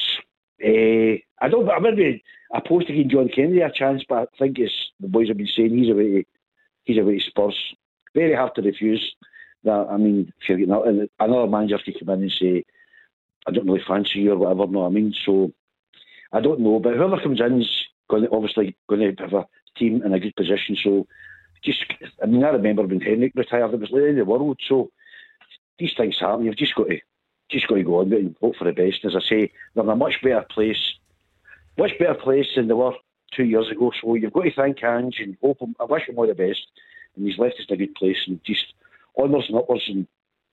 Uh, I don't. I maybe opposed to giving John Kennedy a chance, but I think it's the boys have been saying he's away. He's away to Spurs. Very hard to refuse. That I mean, if you're getting out, and another manager could come in and say, "I don't really fancy you" or whatever. No, I mean, so I don't know. But whoever comes in is going to, obviously going to have a team in a good position. So just, I mean, I remember when Henrik retired, it was the end of the world. So these things happen. You've just got to just got to go on with it and hope for the best. As I say, they're in a much better place, much better place than they were two years ago. So you've got to thank Ange and hope him. I wish him all the best. And he's left us in a good place, and just onwards and upwards, and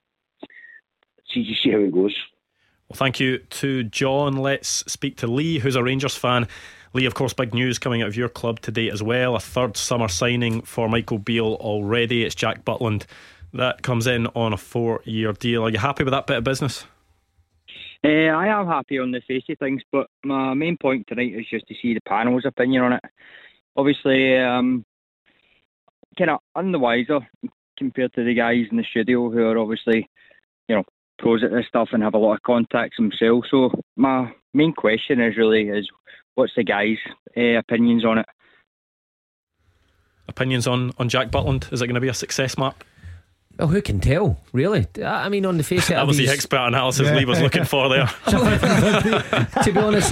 see, see how it goes. Well, thank you to John. Let's speak to Lee, who's a Rangers fan. Lee, of course, big news coming out of your club today as well. A third summer signing for Michael Beale already. It's Jack Butland that comes in on a four-year deal. Are you happy with that bit of business? Uh, I am happy on the face of things, but my main point tonight is just to see the panel's opinion on it. Obviously, um, kind of on the wiser compared to the guys in the studio who are obviously, you know, pros at this stuff and have a lot of contacts themselves. So my main question is really is what's the guys' uh, opinions on it? Opinions on, on Jack Butland? Is it going to be a success, Mark? Well, who can tell, really? I mean, on the face of it, that was these... the expert analysis Lee was looking for there. To be honest,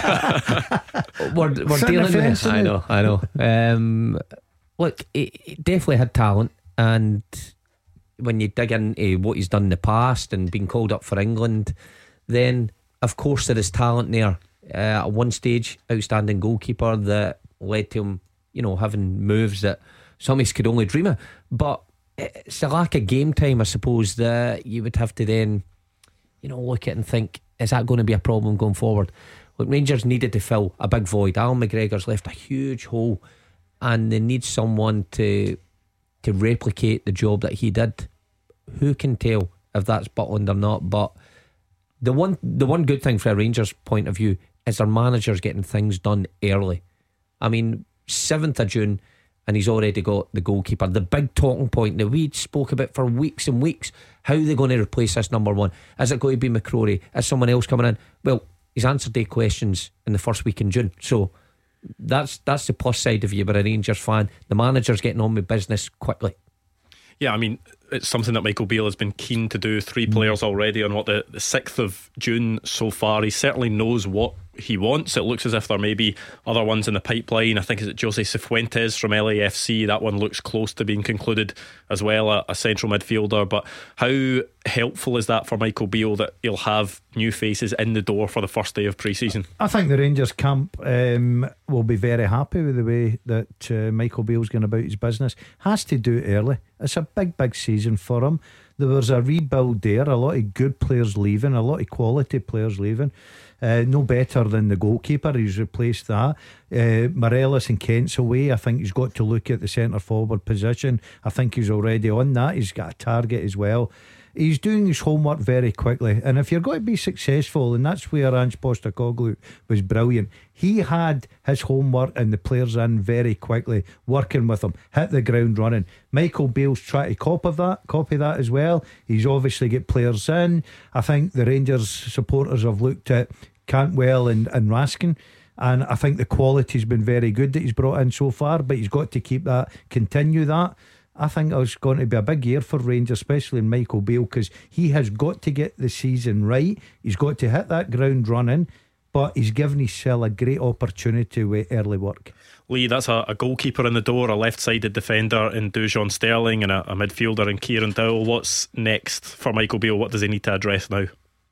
we're, we're, we're dealing with. I know, I know. Um, look, he, he definitely had talent, and when you dig into what he's done in the past and been called up for England, then of course there is talent there. Uh, at one stage, outstanding goalkeeper that led to him, you know, having moves that some of us could only dream of. But it's a lack of game time, I suppose, that you would have to then, you know, look at and think, is that going to be a problem going forward? Look, Rangers needed to fill a big void. Alan McGregor's left a huge hole, and they need someone to to replicate the job that he did. Who can tell if that's Butland or not? But the one the one good thing from a Rangers point of view is their manager's getting things done early. I mean, seventh of June, and he's already got the goalkeeper. The big talking point that we spoke about for weeks and weeks. How are they going to replace this number one? Is it going to be McCrory? Is someone else coming in? Well, he's answered their questions in the first week in June. So that's that's the plus side of you, but a Rangers fan. The manager's getting on with business quickly. Yeah, I mean, it's something that Michael Beale has been keen to do. Three players already on what the, the sixth of June so far. He certainly knows what he wants. It looks as if there may be other ones in the pipeline. I think is it Jose Cifuentes from L A F C. That one looks close to being concluded as well, a, a central midfielder. But how helpful is that for Michael Beale that he'll have new faces in the door for the first day of pre-season? I think the Rangers camp um, will be very happy with the way that uh, Michael Beale's going about his business. Has to do it early. It's a big big season for him. There was a rebuild there, a lot of good players leaving, a lot of quality players leaving. Uh, no better than the goalkeeper. He's replaced that. uh, Morelos and Kent's away. I think he's got to look at the centre forward position. I think he's already on that. He's got a target as well. He's doing his homework very quickly, and if you're going to be successful, and that's where Ange Postecoglou was brilliant, he had his homework and the players in very quickly, working with them, hit the ground running. Michael Beale's trying to copy that, copy that as well. He's obviously got players in. I think the Rangers supporters have looked at Cantwell and, and Raskin, and I think the quality's been very good that he's brought in so far, but he's got to keep that, continue that. I think it's going to be a big year for Rangers, especially in Michael Beale, because he has got to get the season right. He's got to hit that ground running, but he's given himself a great opportunity with early work. Lee, that's a, a goalkeeper in the door, a left-sided defender in Dujon Sterling, and a, a midfielder in Kieran Dowell. What's next for Michael Beale? What does he need to address now?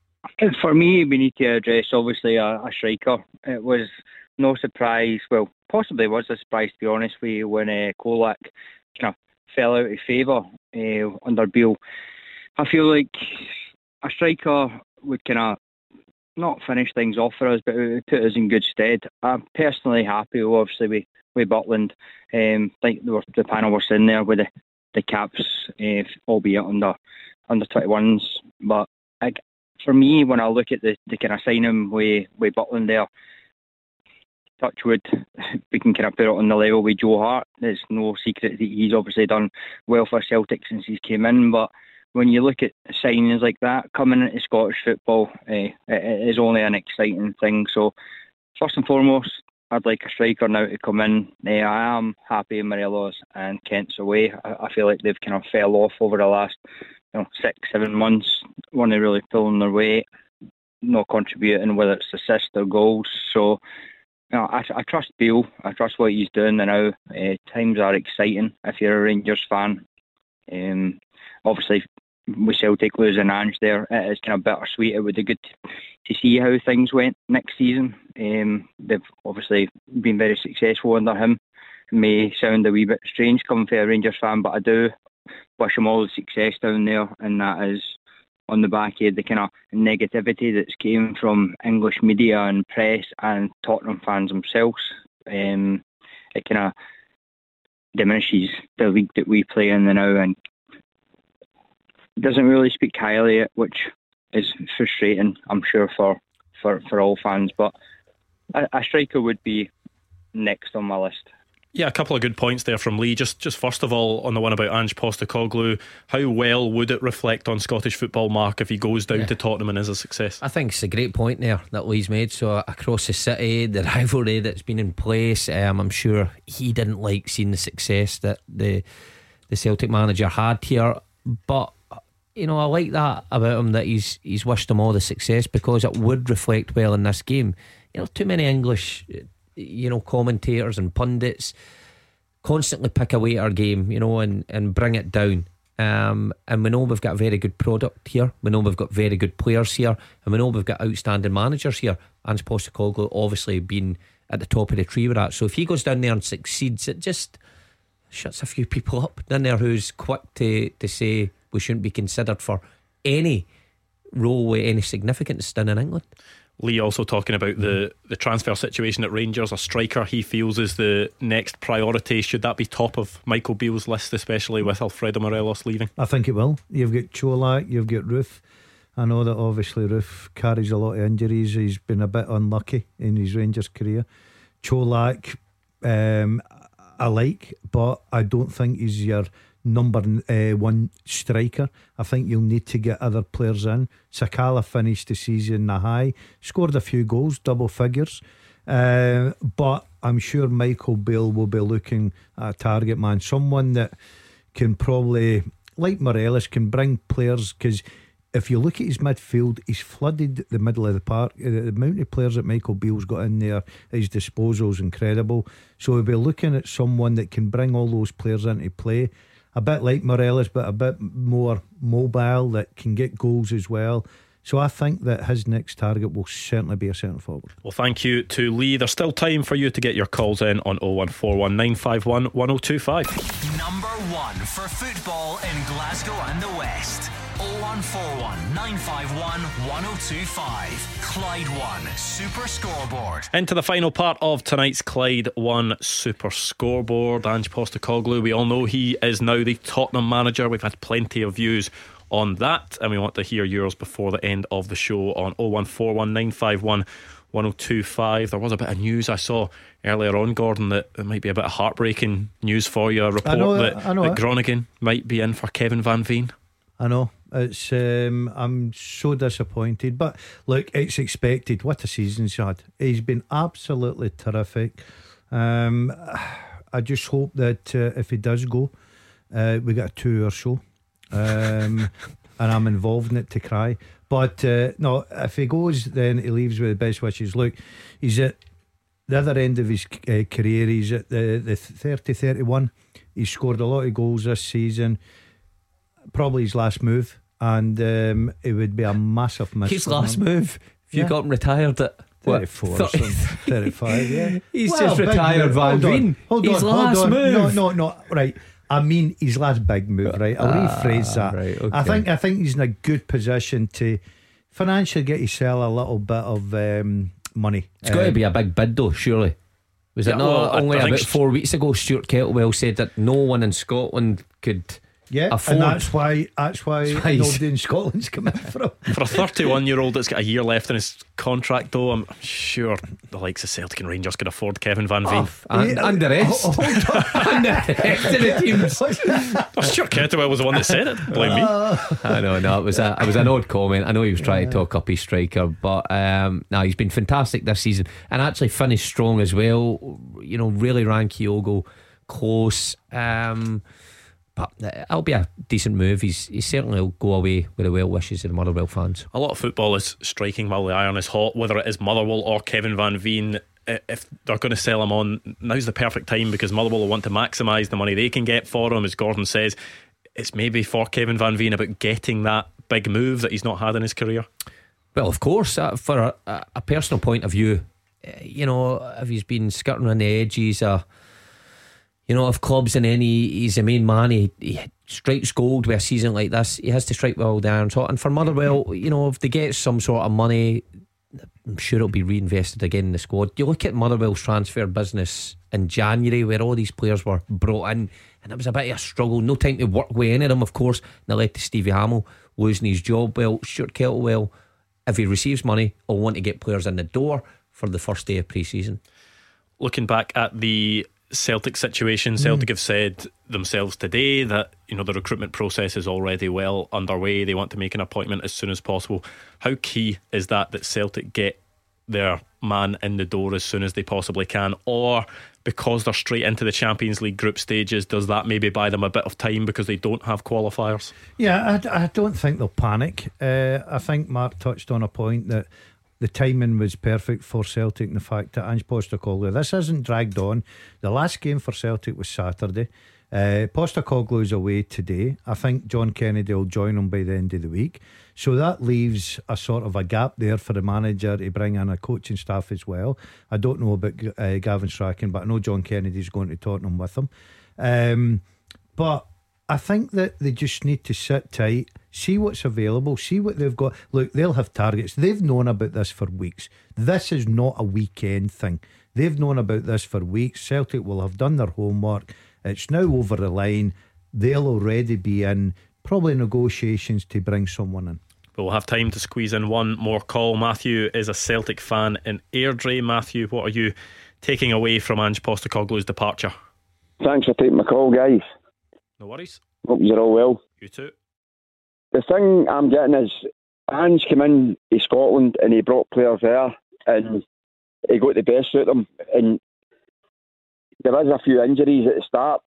For me, we need to address obviously a, a striker. It was no surprise, well, possibly was a surprise to be honest with you, when uh, Kolak kind of fell out of favour uh, under Beale. I feel like a striker would kind of not finish things off for us, but it would put us in good stead. I'm personally happy, obviously, with, with Butland. Um, I think the, the panel was in there with the, the caps, uh, albeit under under twenty-ones. But I, for me, when I look at the, the kind of signing with, with Butland there, touchwood, we can kind of put it on the level with Joe Hart. There's no secret that he's obviously done well for Celtic since he's came in, but when you look at signings like that coming into Scottish football, eh, it is only an exciting thing. So first and foremost, I'd like a striker now to come in. Eh, I am happy Morelos and Kent's away. I, I feel like they've kind of fell off over the last you know, six, seven months. One are really pulling their weight, not contributing, whether it's assists or goals. So you know, I, I trust Beale. I trust what he's doing now. Uh, times are exciting if you're a Rangers fan. Um, obviously, with Celtic losing Ange there, it is kind of bittersweet. It would be good to, to see how things went next season. Um, they've obviously been very successful under him. It may sound a wee bit strange coming from a Rangers fan, but I do wish him all the success down there, and that is on the back of the kind of negativity that's came from English media and press and Tottenham fans themselves. Um, it kind of diminishes the league that we play in now and doesn't really speak highly of it, which is frustrating, I'm sure, for, for, for all fans. But a, a striker would be next on my list. Yeah, a couple of good points there from Lee. Just just first of all, on the one about Ange Postecoglou, how well would it reflect on Scottish football, Mark, if he goes down yeah. to Tottenham and is a success? I think it's a great point there that Lee's made. So across the city, the rivalry that's been in place, um, I'm sure he didn't like seeing the success that the the Celtic manager had here. but you know, I like that about him, that he's he's wished them all the success, because it would reflect well in this game. You know, too many English, you know, commentators and pundits constantly pick away at our game, you know, and, and bring it down. Um, and we know we've got a very good product here. We know we've got very good players here, and we know we've got outstanding managers here. Ange Postecoglou obviously being at the top of the tree with that. So if he goes down there and succeeds, it just shuts a few people up down there who's quick to, to say we shouldn't be considered for any role with any significance down in England. Lee also talking about the, the transfer situation at Rangers. A striker he feels is the next priority. Should that be top of Michael Beale's list, especially with Alfredo Morelos leaving? I think it will. You've got Cholak, you've got Roof. I know that obviously Roof carries a lot of injuries. He's been a bit unlucky in his Rangers career. Cholak, um, I like, but I don't think he's your number uh, one striker. I think you'll need to get other players in. Sakala finished the season in the high, scored a few goals, double figures, uh, but I'm sure Michael Beale will be looking at a target man, someone that can probably, like Morelos, can bring players. Because if you look at his midfield, he's flooded the middle of the park. The amount of players that Michael Beale's got in there at his disposal is incredible. So we'll be looking at someone that can bring all those players into play, a bit like Morelos, but a bit more mobile, that can get goals as well. So I think that his next target will certainly be a centre forward. Well, thank you to Lee. There's still time for you to get your calls in on oh one four one nine five one one oh two five. Number one for football in Glasgow and the West. oh one four one nine five one one oh two five. Clyde One Super Scoreboard. Into the final part of tonight's Clyde One Super Scoreboard. Ange Postecoglou, we all know he is now the Tottenham manager. We've had plenty of views on that, and we want to hear yours before the end of the show on oh one four one nine five one one oh two five. There was a bit of news I saw earlier on, Gordon, that it might be a bit of heartbreaking news for you. A report know, that, I know that it. Groningen might be in for Kevin Van Veen. I know. It's um, I'm so disappointed, but look, it's expected. What a season he's had. He's been absolutely terrific. um, I just hope that uh, if he does go, uh, we get a two hour show, um, and I'm involved in it to cry. But uh, no, if he goes, then he leaves with the best wishes. Look, he's at the other end of his uh, career. He's at the, the thirty thirty-one. He's scored a lot of goals this season. Probably his last move, and um, it would be a massive miss. His for last him. move. If you Yeah. got him retired at what, thirty-four or something, thirty-five, yeah. He's Well, just big retired move. Van Hold on, Veen. hold His on, last hold on. move. No, no, no. Right. I mean, his last big move. Right. I'll Ah, rephrase that. right, I okay. think. I think he's in a good position to financially get himself a little bit of um, money. It's got to be a big bid though, surely. Was Yeah, it not well, I- only I think about s- four weeks ago Stuart Kettlewell said that no one in Scotland could Yeah, afford? and that's why. That's why That's why he's- nobody in Scotland's coming from. For a thirty-one year old that's got a year left in his contract, though, I'm sure the likes of Celtic and Rangers could afford Kevin Van Veen. and, Yeah, and the rest, oh, and the rest of the teams. Oh, sure, Kettlewell was the one that said it. Blame me. I know, no, it was a, it was an odd comment. I know he was trying to talk up his striker, but um, no, he's been fantastic this season and actually finished strong as well. You know, really ran Kyogo close. Um, but it'll be a decent move. He's he certainly will go away with the well wishes of the Motherwell fans. A lot of football is striking while the iron is hot, whether it is Motherwell or Kevin Van Veen. If they're going to sell him on, now's the perfect time, because Motherwell will want to maximise the money they can get for him. As Gordon says, it's maybe for Kevin Van Veen about getting that big move that he's not had in his career. Well, of course, uh, for a, a personal point of view, uh, you know, if he's been skirting on the edges, uh, you know, of clubs, and then he, he's the main man, he, he strikes gold with a season like this. He has to strike while the iron's hot. And for Motherwell, you know, if they get some sort of money, I'm sure it'll be reinvested again in the squad. You look at Motherwell's transfer business in January, where all these players were brought in, and it was a bit of a struggle. No time to work with any of them, of course. And that led to Stevie Hamill losing his job. Well, Stuart Kettlewell, if he receives money, will want to get players in the door for the first day of pre-season. Looking back at the Celtic situation, Celtic have said themselves today that, you know, the recruitment process is already well underway. They want to make an appointment as soon as possible. How key is that that Celtic get their man in the door as soon as they possibly can? Or because they're straight into the Champions League group stages, does that maybe buy them a bit of time because they don't have qualifiers? Yeah, I, I don't think they'll panic. uh, I think Mark touched on a point that the timing was perfect for Celtic, and the fact that Ange Postecoglou, this isn't dragged on. The last game for Celtic was Saturday. uh, Postecoglou's away today. I think John Kennedy will join him by the end of the week, so that leaves a sort of a gap there for the manager to bring in a coaching staff as well. I don't know about uh, Gavin Strachan, but I know John Kennedy's going to Tottenham with him. um, But I think that they just need to sit tight, see what's available, see what they've got. Look, they'll have targets. They've known about this for weeks. This is not a weekend thing. They've known about this for weeks. Celtic will have done their homework. It's now over the line. They'll already be in probably negotiations to bring someone in. We'll have time to squeeze in one more call. Matthew is a Celtic fan in Airdrie. Matthew, what are you taking away from Ange Postecoglou's departure? Thanks for taking my call, guys. No worries. Hope you're all well. You too. The thing I'm getting is Ange came in to Scotland and he brought players there and he got the best out of them. And there is a few injuries at the start,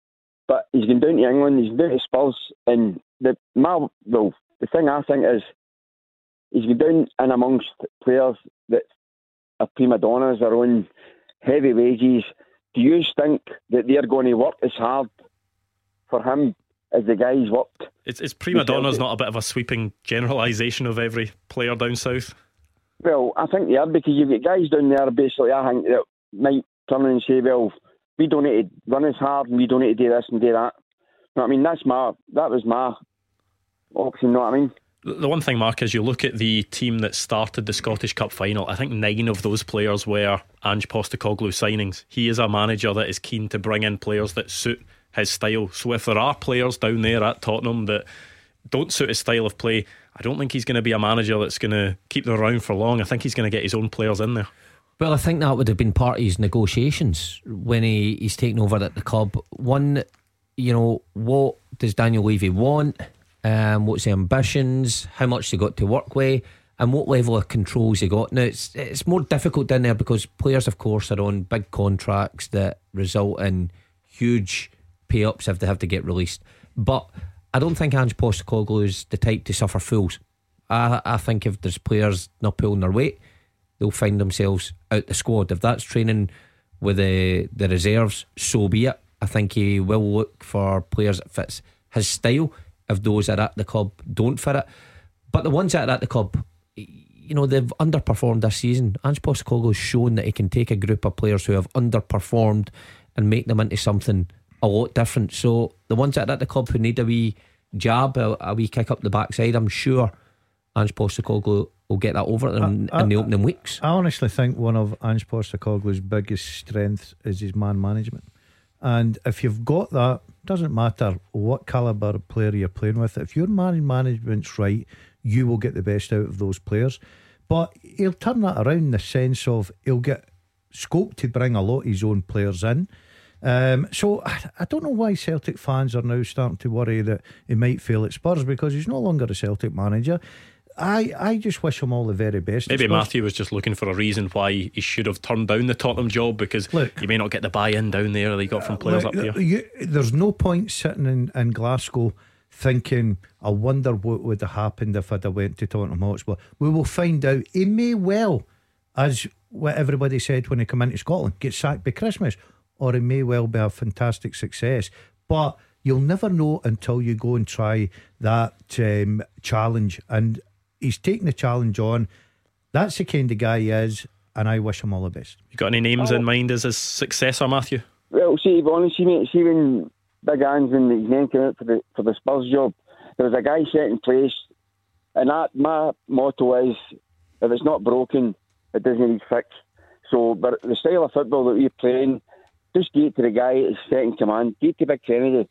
but he's been down to England, he's been down to Spurs, and the my well, the thing I think is he's been down in amongst players that are prima donnas, they're on heavy wages. Do you think that they're going to work as hard for him as the guys worked? It's, it's prima donna's not a bit of a sweeping generalisation of every player down south? Well, I think they are, because you've got guys down there basically, I think, that might turn and say, well, we don't need to run as hard and we don't need to do this and do that. You know what I mean? That's my, that was my option, you know what I mean? The one thing, Mark, is you look at the team that started the Scottish Cup final. I think nine of those players were Ange Postecoglou signings. He is a manager that is keen to bring in players that suit his style. So if there are players down there at Tottenham that don't suit his style of play, I don't think he's going to be a manager that's going to keep them around for long. I think he's going to get his own players in there. Well, I think that would have been part of his negotiations when he, he's taken over at the club. One, you know, what does Daniel Levy want? Um, what's the ambitions? How much they got to work with? And what level of controls they got? Now, it's it's more difficult down there because players, of course, are on big contracts that result in huge pay-ups if they have to get released. But I don't think Ange Postecoglou is the type to suffer fools. I, I think if there's players not pulling their weight, they'll find themselves out the squad. If that's training with the, the reserves, so be it. I think he will look for players that fits his style if those that are at the club don't fit it. But the ones that are at the club, you know, they've underperformed this season. Ange Postecoglou's shown that he can take a group of players who have underperformed and make them into something a lot different. So the ones that are at the club who need a wee jab, a, a wee kick up the backside, I'm sure Ange Postecoglou will get that over in, I, I, in the opening weeks. I honestly think one of Ange Postecoglou's biggest strengths is his man management. And if you've got that, doesn't matter what calibre of player you're playing with, if your man management's right, you will get the best out of those players. But he'll turn that around in the sense of he'll get scope to bring a lot of his own players in. Um, so I, I don't know why Celtic fans are now starting to worry that he might fail at Spurs, because he's no longer a Celtic manager. I, I just wish him all the very best. Maybe Matthew was just looking for a reason why he should have turned down the Tottenham job, because look, you may not get the buy-in down there that he got from players look, up here. You, there's no point sitting in, in Glasgow thinking, I wonder what would have happened if I'd have went to Tottenham Hotspur. We will find out. He may well, as what everybody said when he came into Scotland, get sacked by Christmas, or he may well be a fantastic success. But you'll never know until you go and try that um, challenge. And he's taking the challenge on. That's the kind of guy he is, and I wish him all the best. You got any names oh. in mind as his successor, Matthew? Well, see, honestly, mate, see when Big Ange, when his name came out for the for the Spurs job, there was a guy set in place, and that my motto is, if it's not broken, it doesn't need fixed. So, but the style of football that we're playing, just get to the guy that's set in command, get to Big Kennedy.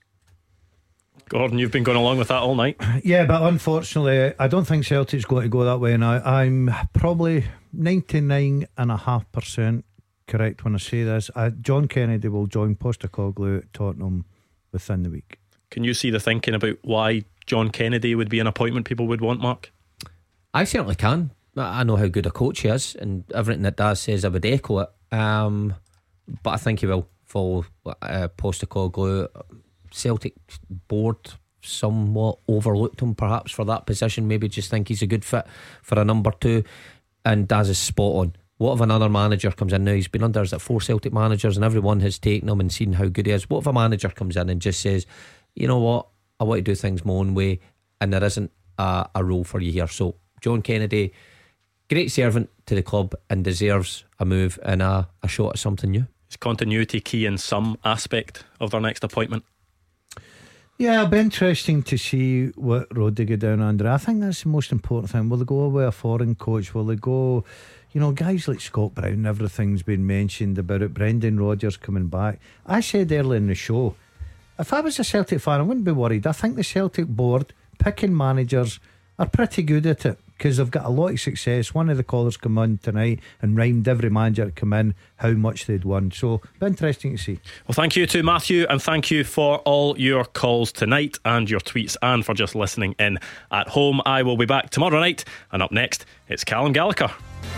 Gordon, you've been going along with that all night. Yeah, but unfortunately I don't think Celtic's going to go that way now. I'm probably ninety-nine point five percent correct when I say this. I, John Kennedy will join Postecoglou at Tottenham within the week. Can you see the thinking about why John Kennedy would be an appointment people would want, Mark? I certainly can. I know how good a coach he is, and everything that Daz says, I would echo it. Um, but I think he will follow uh, Postecoglou. Celtic board somewhat overlooked him perhaps for that position. Maybe just think he's a good fit for a number two. And Daz is spot on. What if another manager comes in now? He's been under, is it four Celtic managers, and everyone has taken him and seen how good he is. What if a manager comes in and just says, you know what, I want to do things my own way, and there isn't a, a role for you here? So John Kennedy, great servant to the club and deserves a move and a, a shot at something new. Is continuity key in some aspect of their next appointment? Yeah, it'll be interesting to see what road they go down under. I think that's the most important thing. Will they go with a foreign coach? Will they go, you know, guys like Scott Brown, everything's been mentioned about it, Brendan Rodgers coming back. I said earlier in the show, if I was a Celtic fan, I wouldn't be worried. I think the Celtic board, picking managers, are pretty good at it, because they've got a lot of success. One of the callers come on tonight and rhymed every manager to come in how much they'd won. So it'll be interesting to see. Well, thank you to Matthew, and thank you for all your calls tonight and your tweets, and for just listening in at home. I will be back tomorrow night, and up next it's Callum Gallagher.